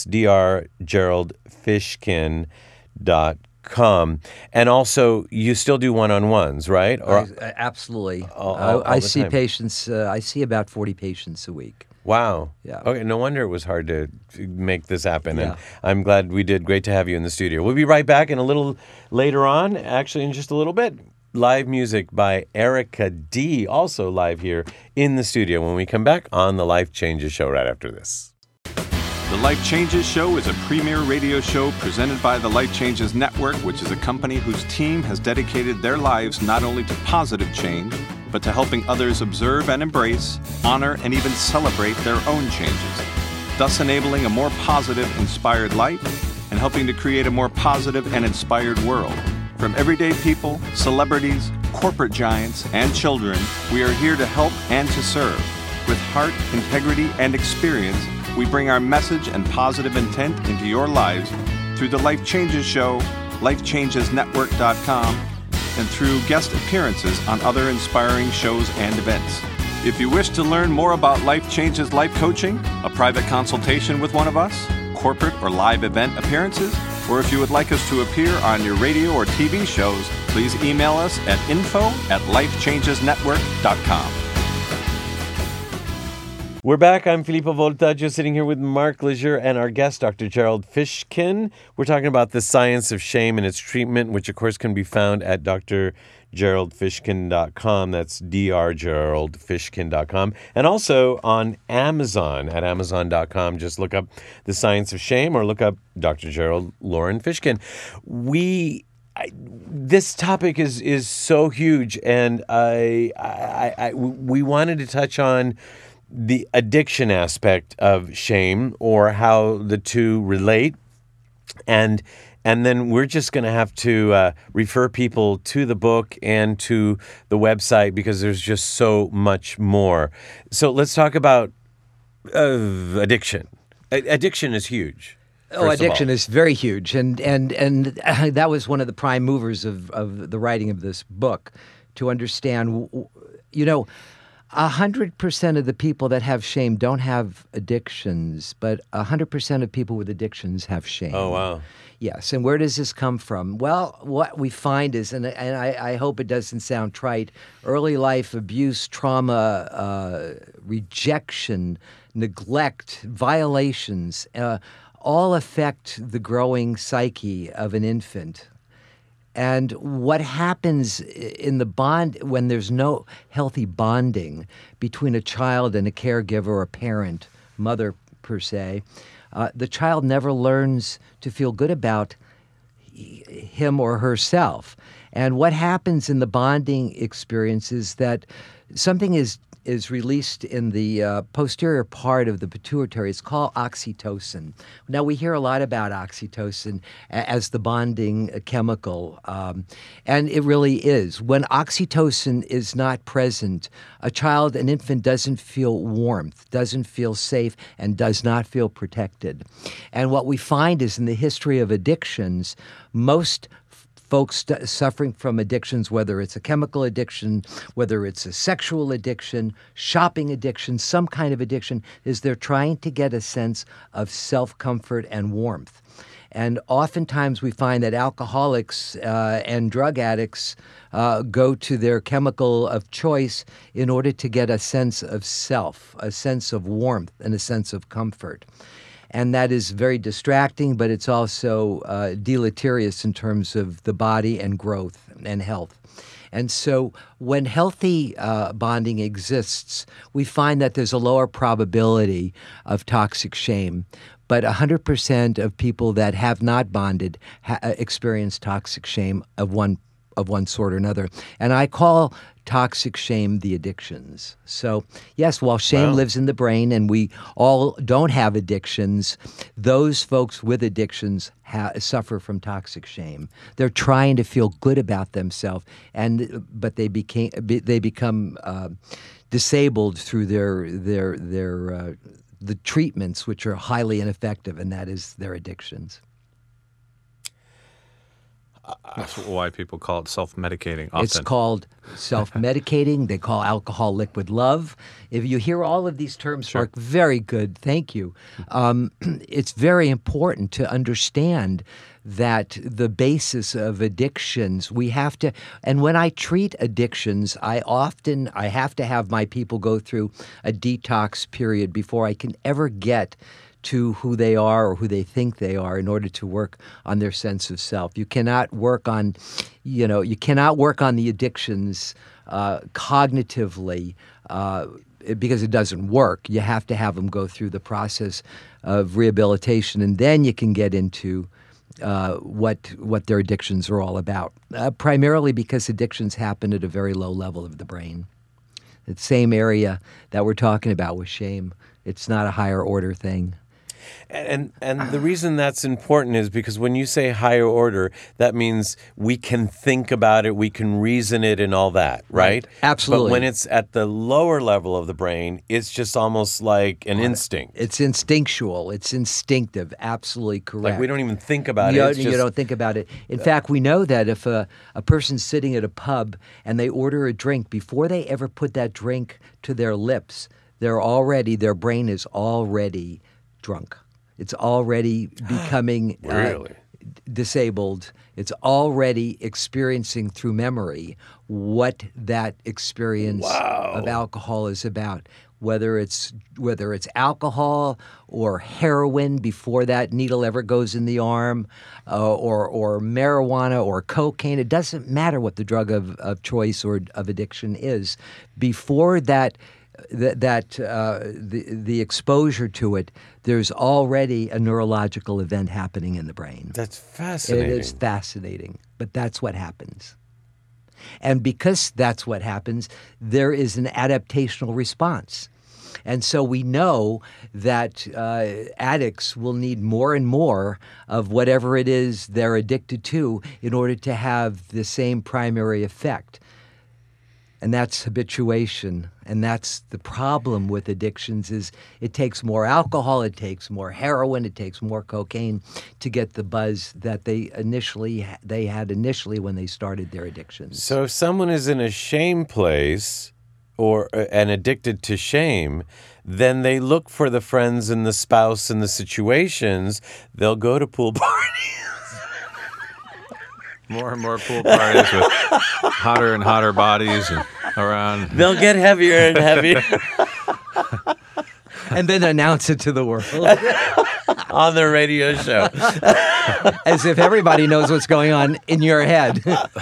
C: drgeraldfishkin.com. And also, you still do one-on-ones, right?
E: Absolutely.
C: All
E: I
C: the
E: see
C: time.
E: patients. I see about 40 patients a week.
C: Wow.
E: Yeah.
C: Okay, no wonder it was hard to make this happen.
E: Yeah.
C: And I'm glad we did. Great to have you in the studio. We'll be right back in a little later on, actually in just a little bit. Live music by Erica D, also live here in the studio when we come back on the Life Changes Show right after this.
A: The Life Changes Show is a premier radio show presented by the Life Changes Network, which is a company whose team has dedicated their lives not only to positive change, but to helping others observe and embrace, honor, and even celebrate their own changes, thus enabling a more positive, inspired life and helping to create a more positive and inspired world. From everyday people, celebrities, corporate giants, and children, we are here to help and to serve. With heart, integrity, and experience, we bring our message and positive intent into your lives through the Life Changes Show, lifechangesnetwork.com, and through guest appearances on other inspiring shows and events. If you wish to learn more about Life Changes Life Coaching, a private consultation with one of us, corporate or live event appearances, or if you would like us to appear on your radio or TV shows, please email us at info@lifechangesnetwork.com.
C: We're back. I'm Filippo Voltaggio, sitting here with Mark Leisure and our guest, Dr. Gerald Fishkin. We're talking about the science of shame and its treatment, which, of course, can be found at drgeraldfishkin.com. That's drgeraldfishkin.com. And also on Amazon, at amazon.com. Just look up The Science of Shame or look up Dr. Gerald Loren Fishkin. This topic is so huge, and we wanted to touch on the addiction aspect of shame, or how the two relate, and then we're just going to have to refer people to the book and to the website because there's just so much more. So let's talk about addiction. Addiction is huge.
E: Addiction is very huge, and that was one of the prime movers of the writing of this book, to understand, 100% of the people that have shame don't have addictions, but 100% of people with addictions have shame.
C: Oh, wow.
E: Yes, and where does this come from? Well, what we find is, and I hope it doesn't sound trite, early life abuse, trauma, rejection, neglect, violations, all affect the growing psyche of an infant. And what happens in the bond when there's no healthy bonding between a child and a caregiver or a parent, mother per se, the child never learns to feel good about him or herself. And what happens in the bonding experience is that something is is released in the posterior part of the pituitary. It's called oxytocin. Now, we hear a lot about oxytocin as the bonding chemical, and it really is. When oxytocin is not present, an infant doesn't feel warmth, doesn't feel safe, and does not feel protected. And what we find is in the history of addictions, most folks suffering from addictions, whether it's a chemical addiction, whether it's a sexual addiction, shopping addiction, some kind of addiction, is they're trying to get a sense of self-comfort and warmth. And oftentimes we find that alcoholics and drug addicts go to their chemical of choice in order to get a sense of self, a sense of warmth, and a sense of comfort. And that is very distracting, but it's also deleterious in terms of the body and growth and health. And so when healthy bonding exists, we find that there's a lower probability of toxic shame. But 100% of people that have not bonded experience toxic shame of one sort or another. And I call toxic shame the addictions. So, yes, while shame lives in the brain and we all don't have addictions, those folks with addictions suffer from toxic shame. They're trying to feel good about themselves, but they become disabled through the treatments, which are highly ineffective, and that is their addictions.
D: That's why people call it self-medicating often.
E: It's called self-medicating. They call alcohol liquid love. If you hear all of these terms, Mark, very good. Thank you. It's very important to understand that the basis of addictions, we have to, and when I treat addictions, I have to have my people go through a detox period before I can ever get to who they are or who they think they are in order to work on their sense of self. You cannot work on, the addictions cognitively because it doesn't work. You have to have them go through the process of rehabilitation, and then you can get into what their addictions are all about. Primarily because addictions happen at a very low level of the brain. The same area that we're talking about with shame. It's not a higher order thing.
C: And the reason that's important is because when you say higher order, that means we can think about it, we can reason it and all that, right?
E: Absolutely.
C: But when it's at the lower level of the brain, it's just almost like an instinct.
E: It's instinctual. It's instinctive. Absolutely correct.
C: Like we don't even think about it.
E: You don't think about it. In fact, we know that if a person's sitting at a pub and they order a drink, before they ever put that drink to their lips, their brain is already drunk. It's already becoming disabled. It's already experiencing through memory what that experience of alcohol is about. Whether it's alcohol or heroin before that needle ever goes in the arm, or marijuana or cocaine, it doesn't matter what the drug of choice or of addiction is. Before that. The exposure to it, there's already a neurological event happening in the brain.
C: That's fascinating.
E: It is fascinating, but that's what happens. And because that's what happens, there is an adaptational response. And so we know that addicts will need more and more of whatever it is they're addicted to in order to have the same primary effect. And that's habituation. And that's the problem with addictions is it takes more alcohol, it takes more heroin, it takes more cocaine to get the buzz that they had initially when they started their addictions.
C: So if someone is in a shame place and addicted to shame, then they look for the friends and the spouse and the situations. They'll go to pool parties.
D: More and more pool parties with hotter and hotter bodies and around.
C: They'll get heavier and heavier.
E: And then announce it to the world.
C: On the radio show.
E: As if everybody knows what's going on in your head.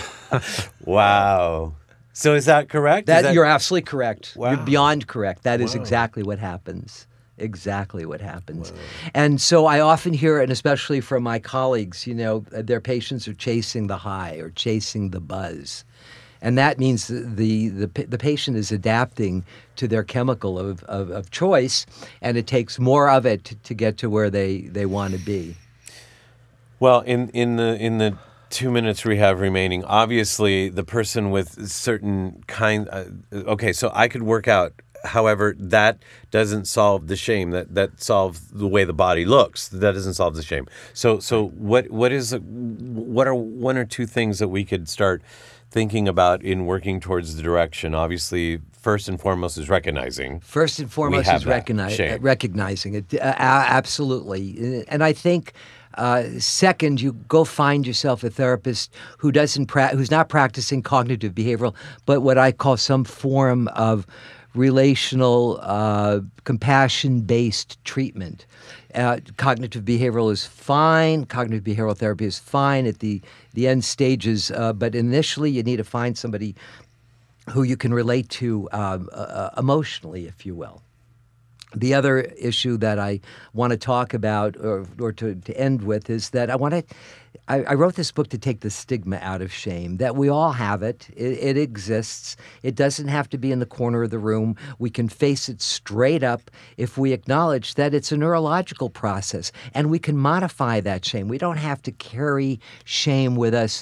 C: Wow. So is that correct?
E: You're absolutely correct.
C: Wow.
E: You're beyond correct. That is exactly what happens. Exactly what happens. Whoa. And so I often hear, and especially from my colleagues, their patients are chasing the high or chasing the buzz. And that means the patient is adapting to their chemical of choice, and it takes more of it to get to where they want to be.
C: Well, in the 2 minutes we have remaining, obviously the person with certain kind. Okay, so I could work out. However, that doesn't solve the shame. That solves the way the body looks. That doesn't solve the shame. So what are one or two things that we could start thinking about in working towards the direction? Obviously, first and foremost is recognizing.
E: First and foremost is recognizing it. Absolutely. And I think second, you go find yourself a therapist who's not practicing cognitive behavioral, but what I call some form of relational, compassion-based treatment. Cognitive behavioral is fine. Cognitive behavioral therapy is fine at the end stages, but initially you need to find somebody who you can relate to emotionally, if you will. The other issue that I want to talk about, or to end with, is that I wrote this book to take the stigma out of shame, that we all have it. It exists. It doesn't have to be in the corner of the room. We can face it straight up if we acknowledge that it's a neurological process, and we can modify that shame. We don't have to carry shame with us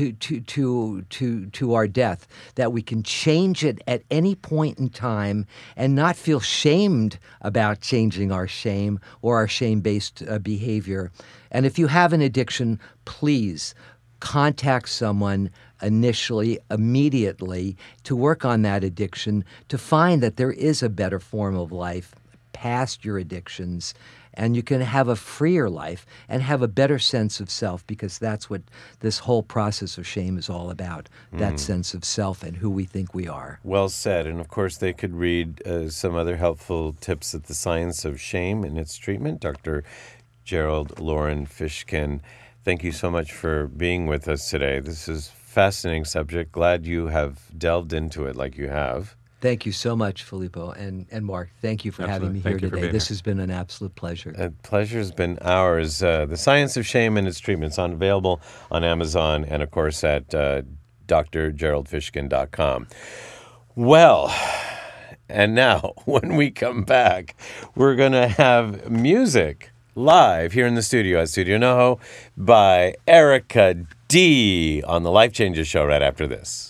E: to our death, that we can change it at any point in time and not feel shamed about changing our shame or our shame-based behavior. And if you have an addiction, please contact someone initially, immediately, to work on that addiction, to find that there is a better form of life past your addictions, and you can have a freer life and have a better sense of self, because that's what this whole process of shame is all about, that sense of self and who we think we are.
C: Well said. And of course, they could read some other helpful tips at The Science of Shame and Its Treatment. Dr. Gerald Loren Fishkin, thank you so much for being with us today. This is a fascinating subject. Glad you have delved into it like you have.
E: Thank you so much, Filippo, and Mark. Thank you for having me here today. This has been an absolute pleasure.
C: The pleasure's been ours. The Science of Shame and Its Treatment is available on Amazon and, of course, at drgeraldfishkin.com. Well, and now, when we come back, we're going to have music live here in the studio at Studio NoHo by Erica D on the Life Changes Show right after this.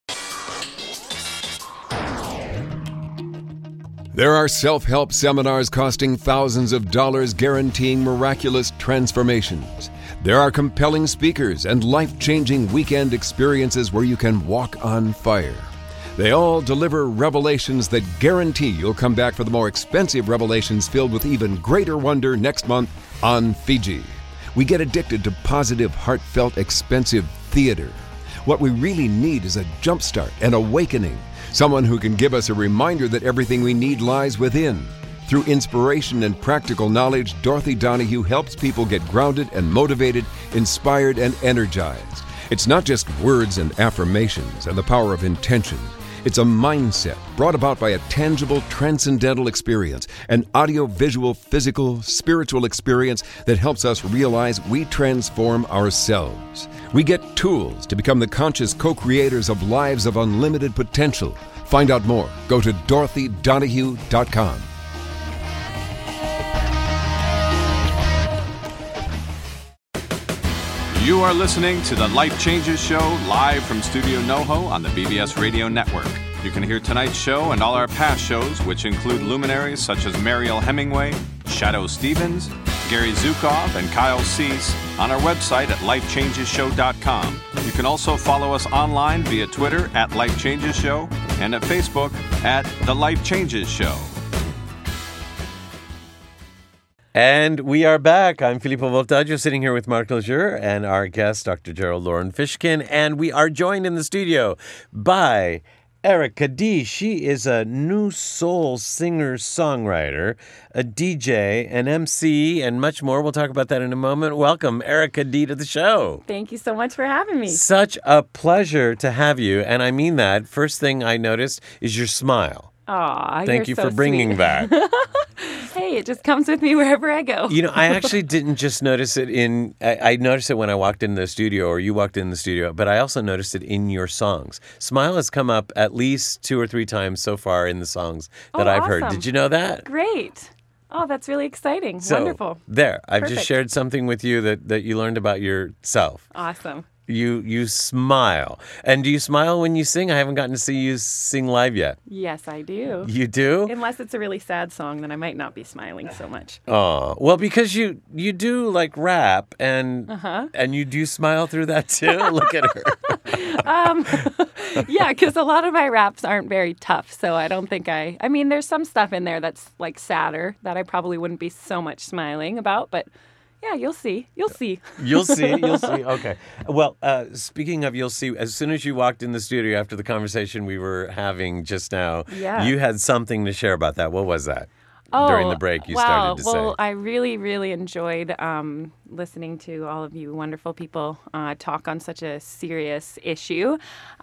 F: There are self-help seminars costing thousands of dollars guaranteeing miraculous transformations. There are compelling speakers and life-changing weekend experiences where you can walk on fire. They all deliver revelations that guarantee you'll come back for the more expensive revelations filled with even greater wonder next month on Fiji. We get addicted to positive, heartfelt, expensive theater. What we really need is a jumpstart, an awakening. Someone who can give us a reminder that everything we need lies within. Through inspiration and practical knowledge, Dorothy Donahue helps people get grounded and motivated, inspired and energized. It's not just words and affirmations and the power of intention. It's a mindset brought about by a tangible, transcendental experience, an audio-visual, physical, spiritual experience that helps us realize we transform ourselves. We get tools to become the conscious co-creators of lives of unlimited potential. Find out more. Go to DorothyDonahue.com.
A: You are listening to the Life Changes Show live from Studio NoHo on the BBS Radio Network. You can hear tonight's show and all our past shows, which include luminaries such as Mariel Hemingway, Shadoe Stevens, Gary Zukav, and Kyle Cease on our website at lifechangesshow.com. You can also follow us online via Twitter at Life Changes Show and at Facebook at The Life Changes Show.
C: And we are back. I'm Filippo Voltaggio, sitting here with Mark Lejeune and our guest, Dr. Gerald Loren Fishkin. And we are joined in the studio by Erica D. She is a new soul singer-songwriter, a DJ, an MC, and much more. We'll talk about that in a moment. Welcome, Erica D, to the show.
G: Thank you so much for having me.
C: Such a pleasure to have you. And I mean that. First thing I noticed is your smile.
G: Aw,
C: Thank you
G: you're so
C: for bringing
G: sweet.
C: that.
G: Hey, it just comes with me wherever I go.
C: You know, I actually didn't just notice it I noticed it when I walked in the studio, or you walked in the studio, but I also noticed it in your songs. Smile has come up at least 2 or 3 times so far in the songs that I've heard.
G: Awesome.
C: Did you know that?
G: Great. Oh, that's really exciting.
C: So,
G: Wonderful.
C: There, I've just
G: Perfect.
C: shared something with you that you learned about yourself.
G: Awesome.
C: You smile. And do you smile when you sing? I haven't gotten to see you sing live yet.
G: Yes, I do.
C: You do?
G: Unless it's a really sad song, then I might not be smiling so much.
C: Oh, well, because you do like rap and you do smile through that too. Look at her.
G: Yeah, because a lot of my raps aren't very tough, so I don't think I mean, there's some stuff in there that's like sadder that I probably wouldn't be so much smiling about, but yeah, you'll see. You'll see.
C: You'll see. Okay. Well, speaking of you'll see, as soon as you walked in the studio after the conversation we were having just now,
G: Yeah.
C: you had something to share about that. What was that? During the break, you started to
G: well,
C: say.
G: I really, really enjoyed listening to all of you wonderful people talk on such a serious issue.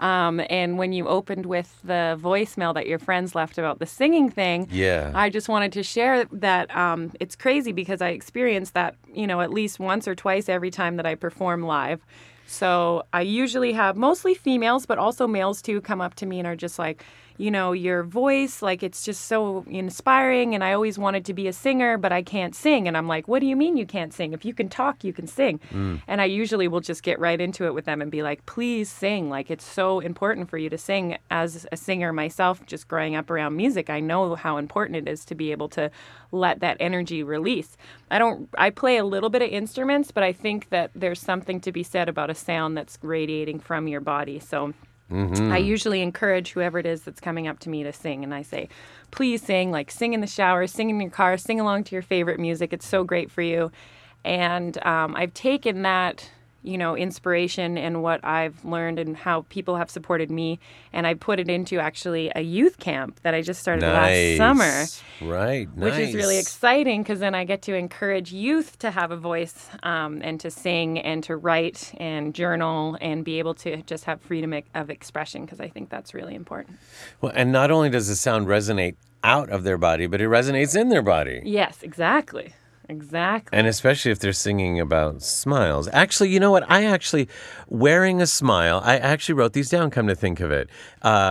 G: And when you opened with the voicemail that your friends left about the singing thing,
C: Yeah.
G: I just wanted to share that it's crazy because I experience that, at least once or twice every time that I perform live. So I usually have mostly females, but also males too, come up to me and are just like, your voice, like it's just so inspiring. And I always wanted to be a singer, but I can't sing. And I'm like, what do you mean you can't sing? If you can talk, you can sing. And I usually will just get right into it with them and be like, please sing. Like it's so important for you to sing. As a singer myself, just growing up around music, I know how important it is to be able to let that energy release. I play a little bit of instruments, but I think that there's something to be said about a sound that's radiating from your body. So I usually encourage whoever it is that's coming up to me to sing, and I say, please sing, like sing in the shower, sing in your car, sing along to your favorite music. It's so great for you. And I've taken that, inspiration and what I've learned and how people have supported me, and I put it into actually a youth camp that I just started last summer.
C: Right,
G: Which is really exciting because then I get to encourage youth to have a voice and to sing and to write and journal and be able to just have freedom of expression, because I think that's really important.
C: Well, and not only does the sound resonate out of their body, but it resonates in their body.
G: Yes, exactly. Exactly.
C: And especially if they're singing about smiles. Actually, you know what? Wearing a smile, I actually wrote these down, come to think of it.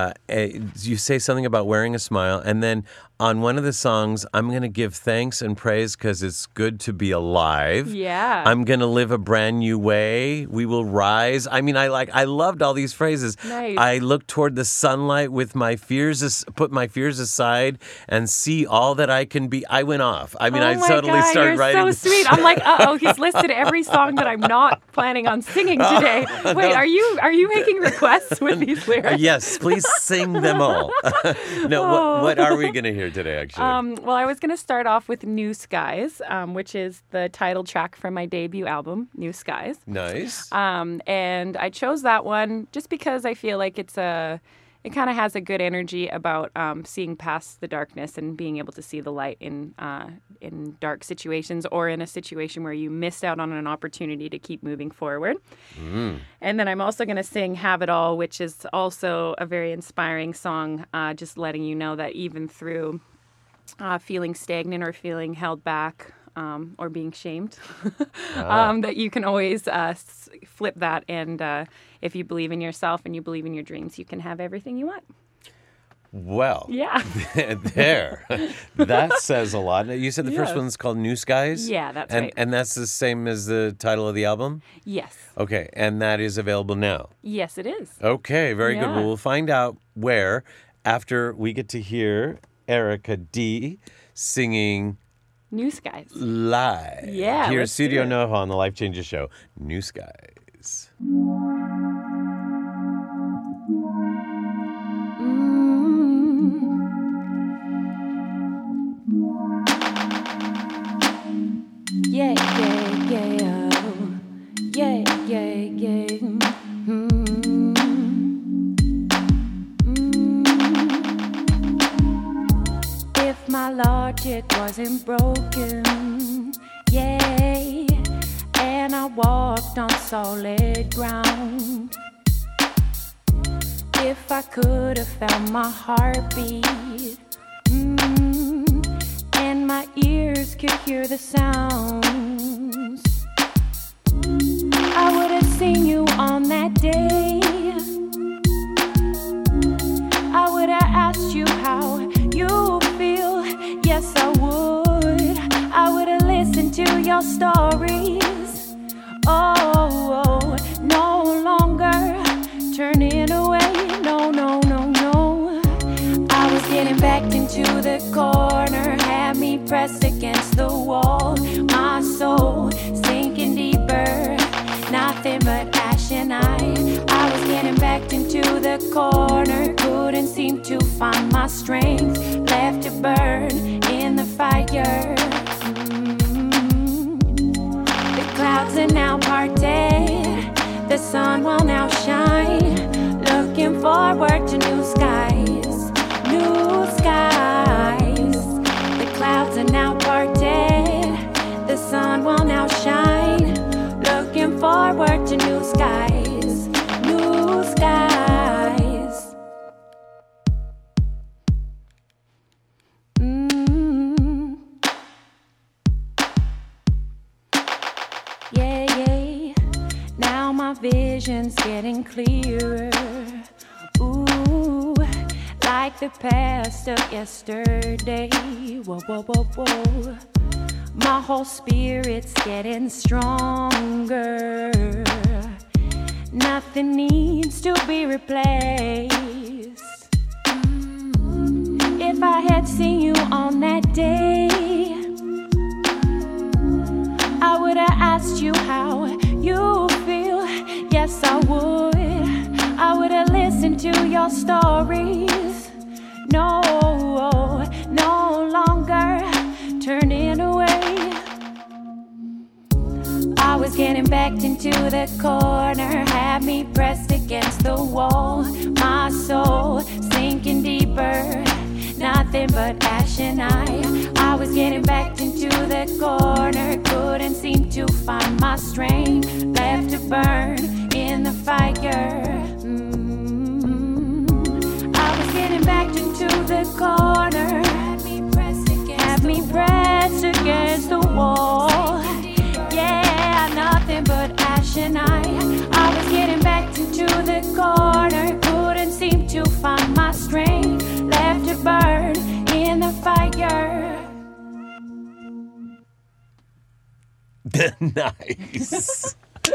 C: You say something about wearing a smile, and then on one of the songs, I'm going to give thanks and praise because it's good to be alive.
G: Yeah.
C: I'm going to live a brand new way. We will rise. I mean, I loved all these phrases.
G: Nice.
C: I look toward the sunlight with my fears, put my fears aside and see all that I can be. I went off. I mean, I totally started
G: you're
C: writing.
G: so sweet. I'm like, he's listed every song that I'm not planning on singing today. Wait, are you making requests with these lyrics?
C: Yes, please sing them all. No, what are we going to hear today, actually?
G: Well, I was going to start off with New Skies, which is the title track from my debut album, New Skies.
C: Nice.
G: And I chose that one just because I feel like it kind of has a good energy about seeing past the darkness and being able to see the light in dark situations, or in a situation where you missed out on an opportunity to keep moving forward. And then I'm also going to sing Have It All, which is also a very inspiring song, just letting you know that even through feeling stagnant or feeling held back, or being shamed, that you can always flip that. And if you believe in yourself and you believe in your dreams, you can have everything you want.
C: Well,
G: Yeah.
C: there. That says a lot. You said the first
G: Yes.
C: one's called New Skies?
G: Yeah, that's
C: and,
G: right.
C: And that's the same as the title of the album?
G: Yes.
C: Okay, and that is available now?
G: Yes, it is.
C: Okay, very good.
G: Yeah.
C: Well, we'll find out where after we get to hear Erica D singing
G: New Skies.
C: live.
G: Yeah,
C: Here at
G: let's
C: Studio
G: do it.
C: Noho on the Life Changes Show. New Skies.
G: Yeah, yeah, yeah. Yeah, yeah, yeah. If my logic wasn't broken, yeah, and I walked on solid ground, if I could have found my heartbeat could hear the sounds, I would have seen you on that day. I would have asked you how you feel. Yes, I would. I would have listened to your stories. Oh, no longer turning away. No, no, no, no. I was getting backed into the corner, had me pressed against the wall. My soul sinking deeper, nothing but ash and I was getting backed into the corner, couldn't seem to find my strength, left to burn in the fire. The clouds are now parted, the sun will now shine, looking forward to new skies, new skies. The clouds are now parted, the sun will now shine, looking forward to new skies, new skies. Yeah, yeah. Now my vision's getting clearer. Ooh, like the past of yesterday. Whoa, whoa, whoa, whoa. My whole spirit's getting stronger. Nothing needs to be replaced. If I had seen you on that day, I would have asked you how you feel. Yes, I would. I would have listened to your stories. No, no longer turning away. I was getting backed into the corner, had me pressed against the wall. My soul sinking deeper, nothing but ash and I was getting backed into the corner, couldn't seem to find my strength, left to burn in the fire. I was getting backed into the corner, had me pressed against the wall. Yeah, nothing but ash and I was getting backed into the corner, couldn't seem to find my strength, left to burn in the fire.
C: Nice.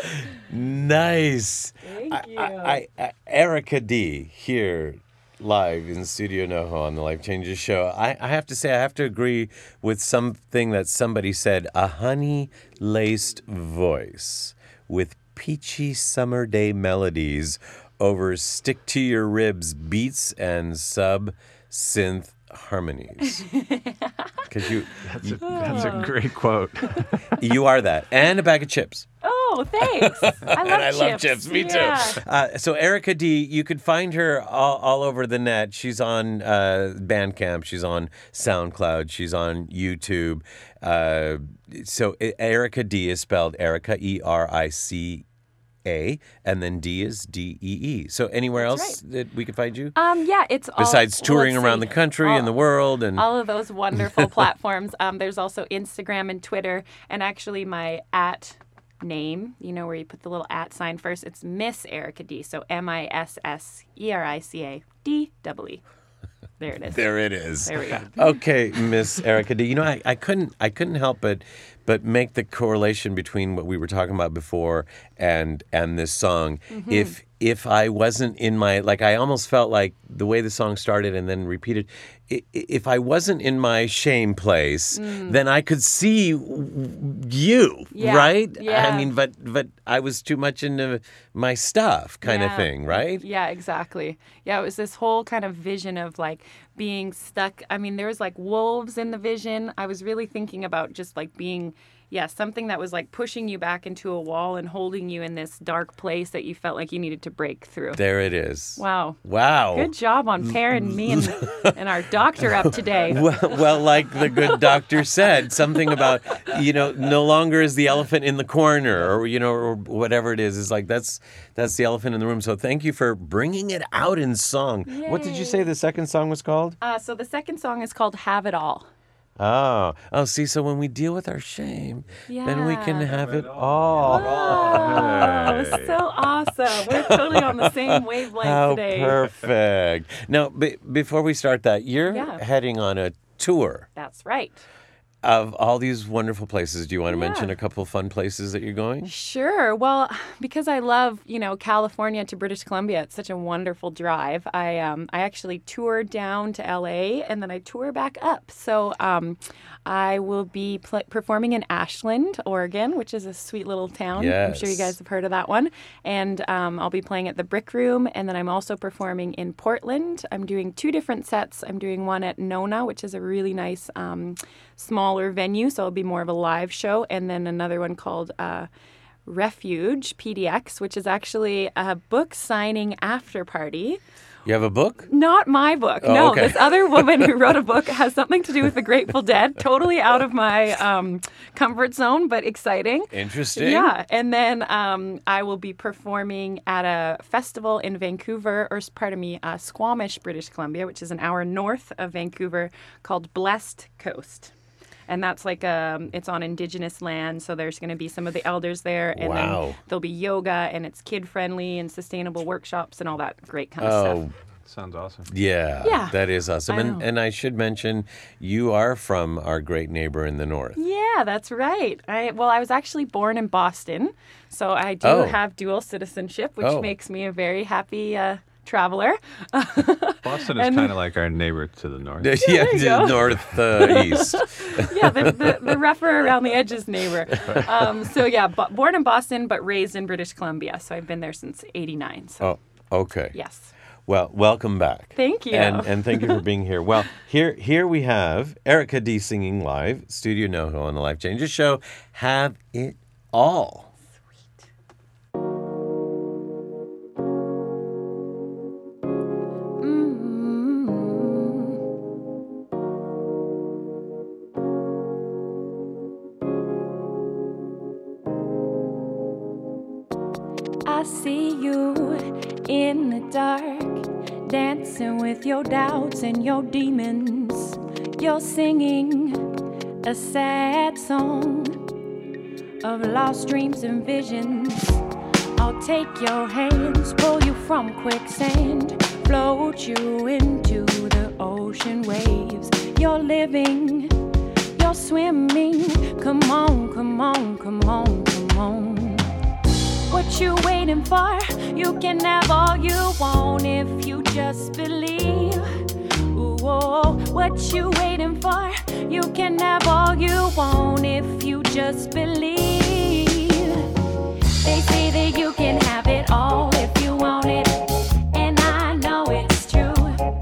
C: Nice.
G: Thank you.
C: Erica D here live in Studio NoHo on the Life Changes Show. I have to say, I have to agree with something that somebody said. A honey-laced voice with peachy summer day melodies over stick-to-your-ribs beats and sub-synth harmonies. Because
D: That's a great quote.
C: you are that. And a bag of chips.
G: Oh, thanks. I love
C: And I
G: chips.
C: love chips. Me too. So Erica D, you could find her all over the net. She's on Bandcamp. She's on SoundCloud. She's on YouTube. So Erica D is spelled Erica, Erica, and then D is Dee. So anywhere else that we could find you?
G: Yeah, it's all,
C: Besides touring
G: let's
C: around
G: see,
C: the country
G: all-
C: and the world and
G: all of those wonderful platforms. There's also Instagram and Twitter, and actually my @ name, you know, where you put the little @ sign first. It's Miss Erica D. So MISSERICADEE. There it is.
C: there it is.
G: There we go.
C: Okay, Miss Erica D. You know, I couldn't help but make the correlation between what we were talking about before and this song.
G: Mm-hmm.
C: If I wasn't in my, like, I almost felt like the way the song started and then repeated, if I wasn't in my shame place, then I could see you,
G: Yeah,
C: right?
G: yeah.
C: I mean, but I was too much into my stuff kind of
G: Yeah.
C: thing, right?
G: Yeah, exactly. Yeah, it was this whole kind of vision of like being stuck. I mean, there was like wolves in the vision. I was really thinking about just like being, something that was like pushing you back into a wall and holding you in this dark place that you felt like you needed to break through.
C: There it is.
G: Wow.
C: Wow.
G: Good job on pairing me and our doctor up today.
C: Well, like the good doctor said, something about, no longer is the elephant in the corner or, or whatever it is. It's like that's the elephant in the room. So thank you for bringing it out in song. What did you say the second song was called?
G: So the second song is called Have It All.
C: Oh, see, so when we deal with our shame, then we can
G: Yeah.
C: have it all.
G: Oh, so awesome. We're totally on the same wavelength
C: How
G: today.
C: perfect. Now, before we start that, you're
G: Yeah.
C: heading on a tour
G: That's right.
C: of all these wonderful places. Do you want to mention
G: Yeah.
C: a couple fun places that you're going?
G: Sure. Well, because I love, California to British Columbia, it's such a wonderful drive. I actually tour down to LA and then I tour back up. So I will be performing in Ashland, Oregon, which is a sweet little town. I'm sure you
C: Yes.
G: guys have heard of that one. And I'll be playing at the Brick Room, and then I'm also performing in Portland. I'm doing 2 different sets. I'm doing one at Nona, which is a really nice smaller venue, so it'll be more of a live show, and then another one called Refuge PDX, which is actually a book signing after party.
C: You have a book?
G: Not my book.
C: Oh,
G: No,
C: okay.
G: this other woman who wrote a book has something to do with the Grateful Dead. Totally out of my comfort zone, but exciting.
C: Interesting.
G: Yeah, and then I will be performing at a festival in Vancouver, Squamish, British Columbia, which is an hour north of Vancouver, called Blessed Coast. And that's like it's on Indigenous land, so there's going to be some of the elders there, and
C: Wow.
G: then there'll be yoga, and it's kid-friendly and sustainable workshops and all that great kind of
C: Oh,
G: stuff.
D: Sounds awesome.
C: yeah.
G: Yeah.
C: That is awesome.
G: I know.
C: And I should mention, you are from our great neighbor in the north.
G: Yeah, that's right. I was actually born in Boston, so I do
C: Oh.
G: have dual citizenship, which
C: Oh.
G: makes me a very happy traveler.
D: Boston is
G: And-
D: kind of like our neighbor to the north.
C: Yeah,
G: there you
C: the
G: go.
C: northeast.
G: Yeah, the rougher around the edges neighbor. Born in Boston, but raised in British Columbia. So I've been there since '89. So
C: Oh, okay.
G: yes.
C: Well, welcome back.
G: Thank you.
C: And thank you for being here. Well, here we have Erica D singing live, Studio NoHo on the Life Changes Show. Have it all.
H: I see you in the dark, dancing with your doubts and your demons. You're singing a sad song of lost dreams and visions. I'll take your hands, pull you from quicksand, float you into the ocean waves. You're living, you're swimming. Come on, come on, come on, come on. What you waiting for? You can have all you want if you just believe. Ooh, oh, what you waiting for? You can have all you want if you just believe. They say that you can have it all if you want it, and I know it's true.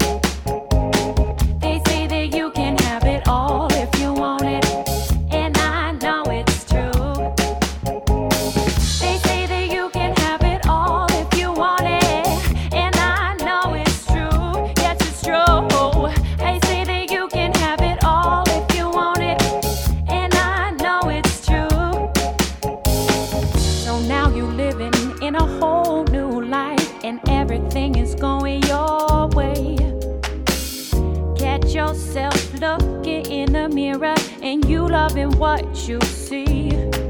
H: They say that you can have it all if you want it, and I know it's true. They say that you can have it all if you want it, and I know it's true. Yes, it's true. They say that you can have it all if you want it, and I know it's true. So now you living in a whole new life, and everything is going your way. Catch yourself looking in the mirror, and you loving what you see.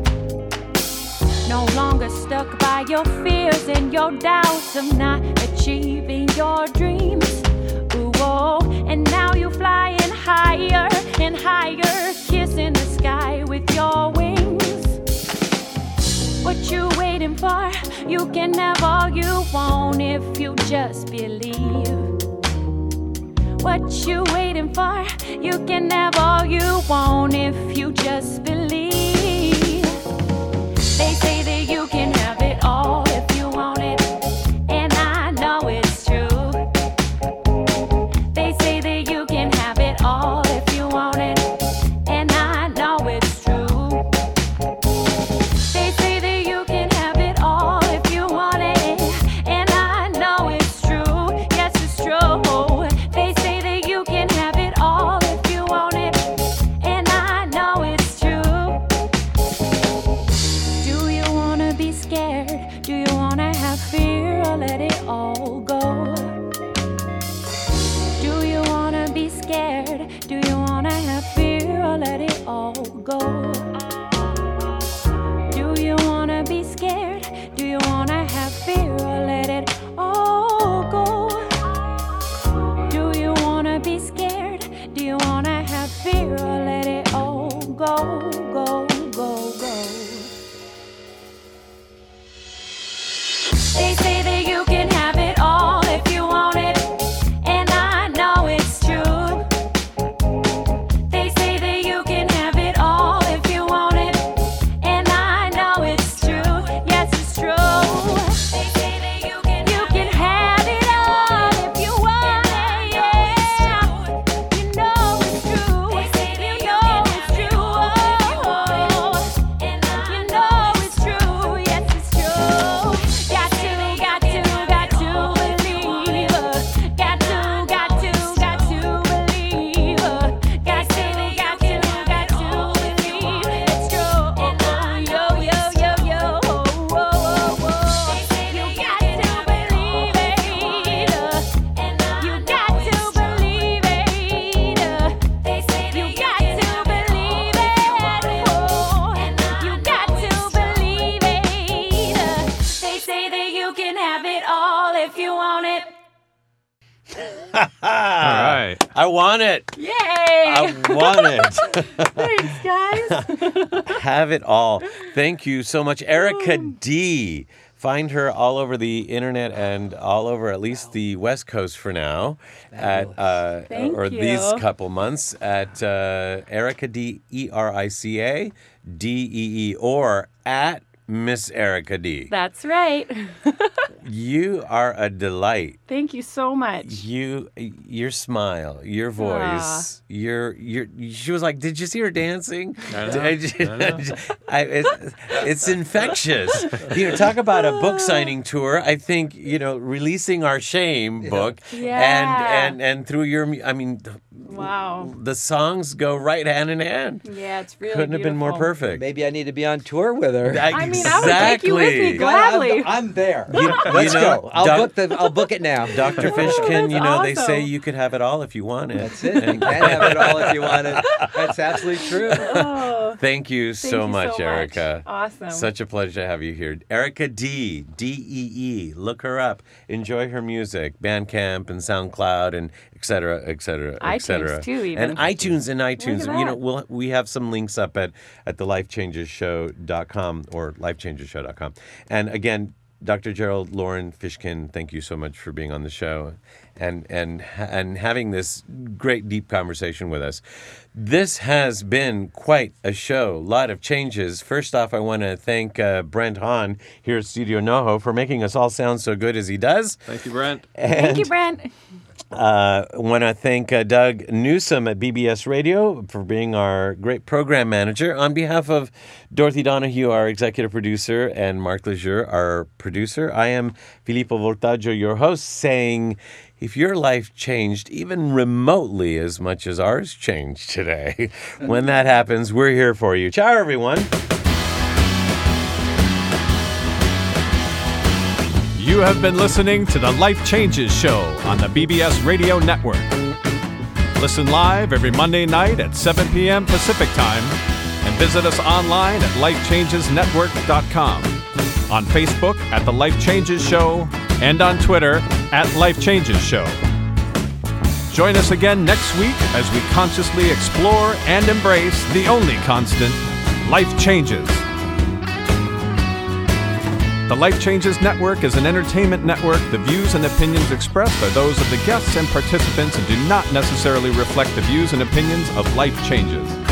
H: No longer stuck by your fears and your doubts of not achieving your dreams. Ooh, oh, and now you're flying higher and higher, kissing the sky with your wings. What you waiting for? You can have all you want if you just believe. What you waiting for? You can have all you want if you just believe. They say that you can have it all if you want it, and I know it's true. They say that you can have it all if you want it, and I know it's true. They say that you can have it all if you want it, and I know it's true. Yes, it's true. They say that you can have it all if you want it, and I know it's true. Do you want it.
D: All right.
C: I want it.
G: Yay!
C: I want it.
G: Thanks, guys.
C: Have it all. Thank you so much. Erica D. Find her all over the internet and all over at least the West Coast for now.
G: Thank
C: or
G: you.
C: these couple months at Erica D, ERICA DEE, or at Miss Erica D.
G: That's right.
C: You are a delight.
G: Thank you so much.
C: Your smile, your voice, she was like, did you see her dancing? It's infectious. Talk about a book signing tour. I think, releasing our shame book.
G: Yeah.
C: And through
G: Wow.
C: The songs go right hand in hand.
G: Yeah, it's really
C: Couldn't have been more perfect.
E: Maybe I need to be on tour with her.
G: I would take you with me gladly.
E: I'm there. Let's go. I'll book it now.
C: Dr. Fishkin, they
G: awesome.
C: say you could have it all if you want it.
E: That's it. You can have it all if you want it. That's absolutely true.
G: Oh,
C: Thank you so much, Erica.
G: Awesome.
C: Such a pleasure to have you here. Erica D, D-E-E. Look her up. Enjoy her music. Bandcamp and SoundCloud and et cetera, et cetera, et cetera.
G: iTunes too, even.
C: And iTunes.
G: Look at that.
C: We have some links up at thelifechangeshow.com or lifechangeshow.com. And again, Dr. Gerald Lauren Fishkin, thank you so much for being on the show and having this great deep conversation with us. This has been quite a show. A lot of changes. First off, I want to thank Brent Hahn here at Studio NoHo for making us all sound so good as he does.
D: Thank you, Brent.
G: Thank you, Brent.
C: I want to thank Doug Newsom at BBS Radio for being our great program manager. On behalf of Dorothy Donahue, our executive producer, and Mark Lejeune, our producer, I am Filippo Voltaggio, your host, saying, if your life changed even remotely as much as ours changed today, when that happens, we're here for you. Ciao, everyone.
D: You have been listening to the Life Changes Show on the BBS Radio Network. Listen live every Monday night at 7 p.m. Pacific Time and visit us online at lifechangesnetwork.com, on Facebook at The Life Changes Show, and on Twitter at Life Changes Show. Join us again next week as we consciously explore and embrace the only constant, life changes. The Life Changes Network is an entertainment network. The views and opinions expressed are those of the guests and participants and do not necessarily reflect the views and opinions of Life Changes.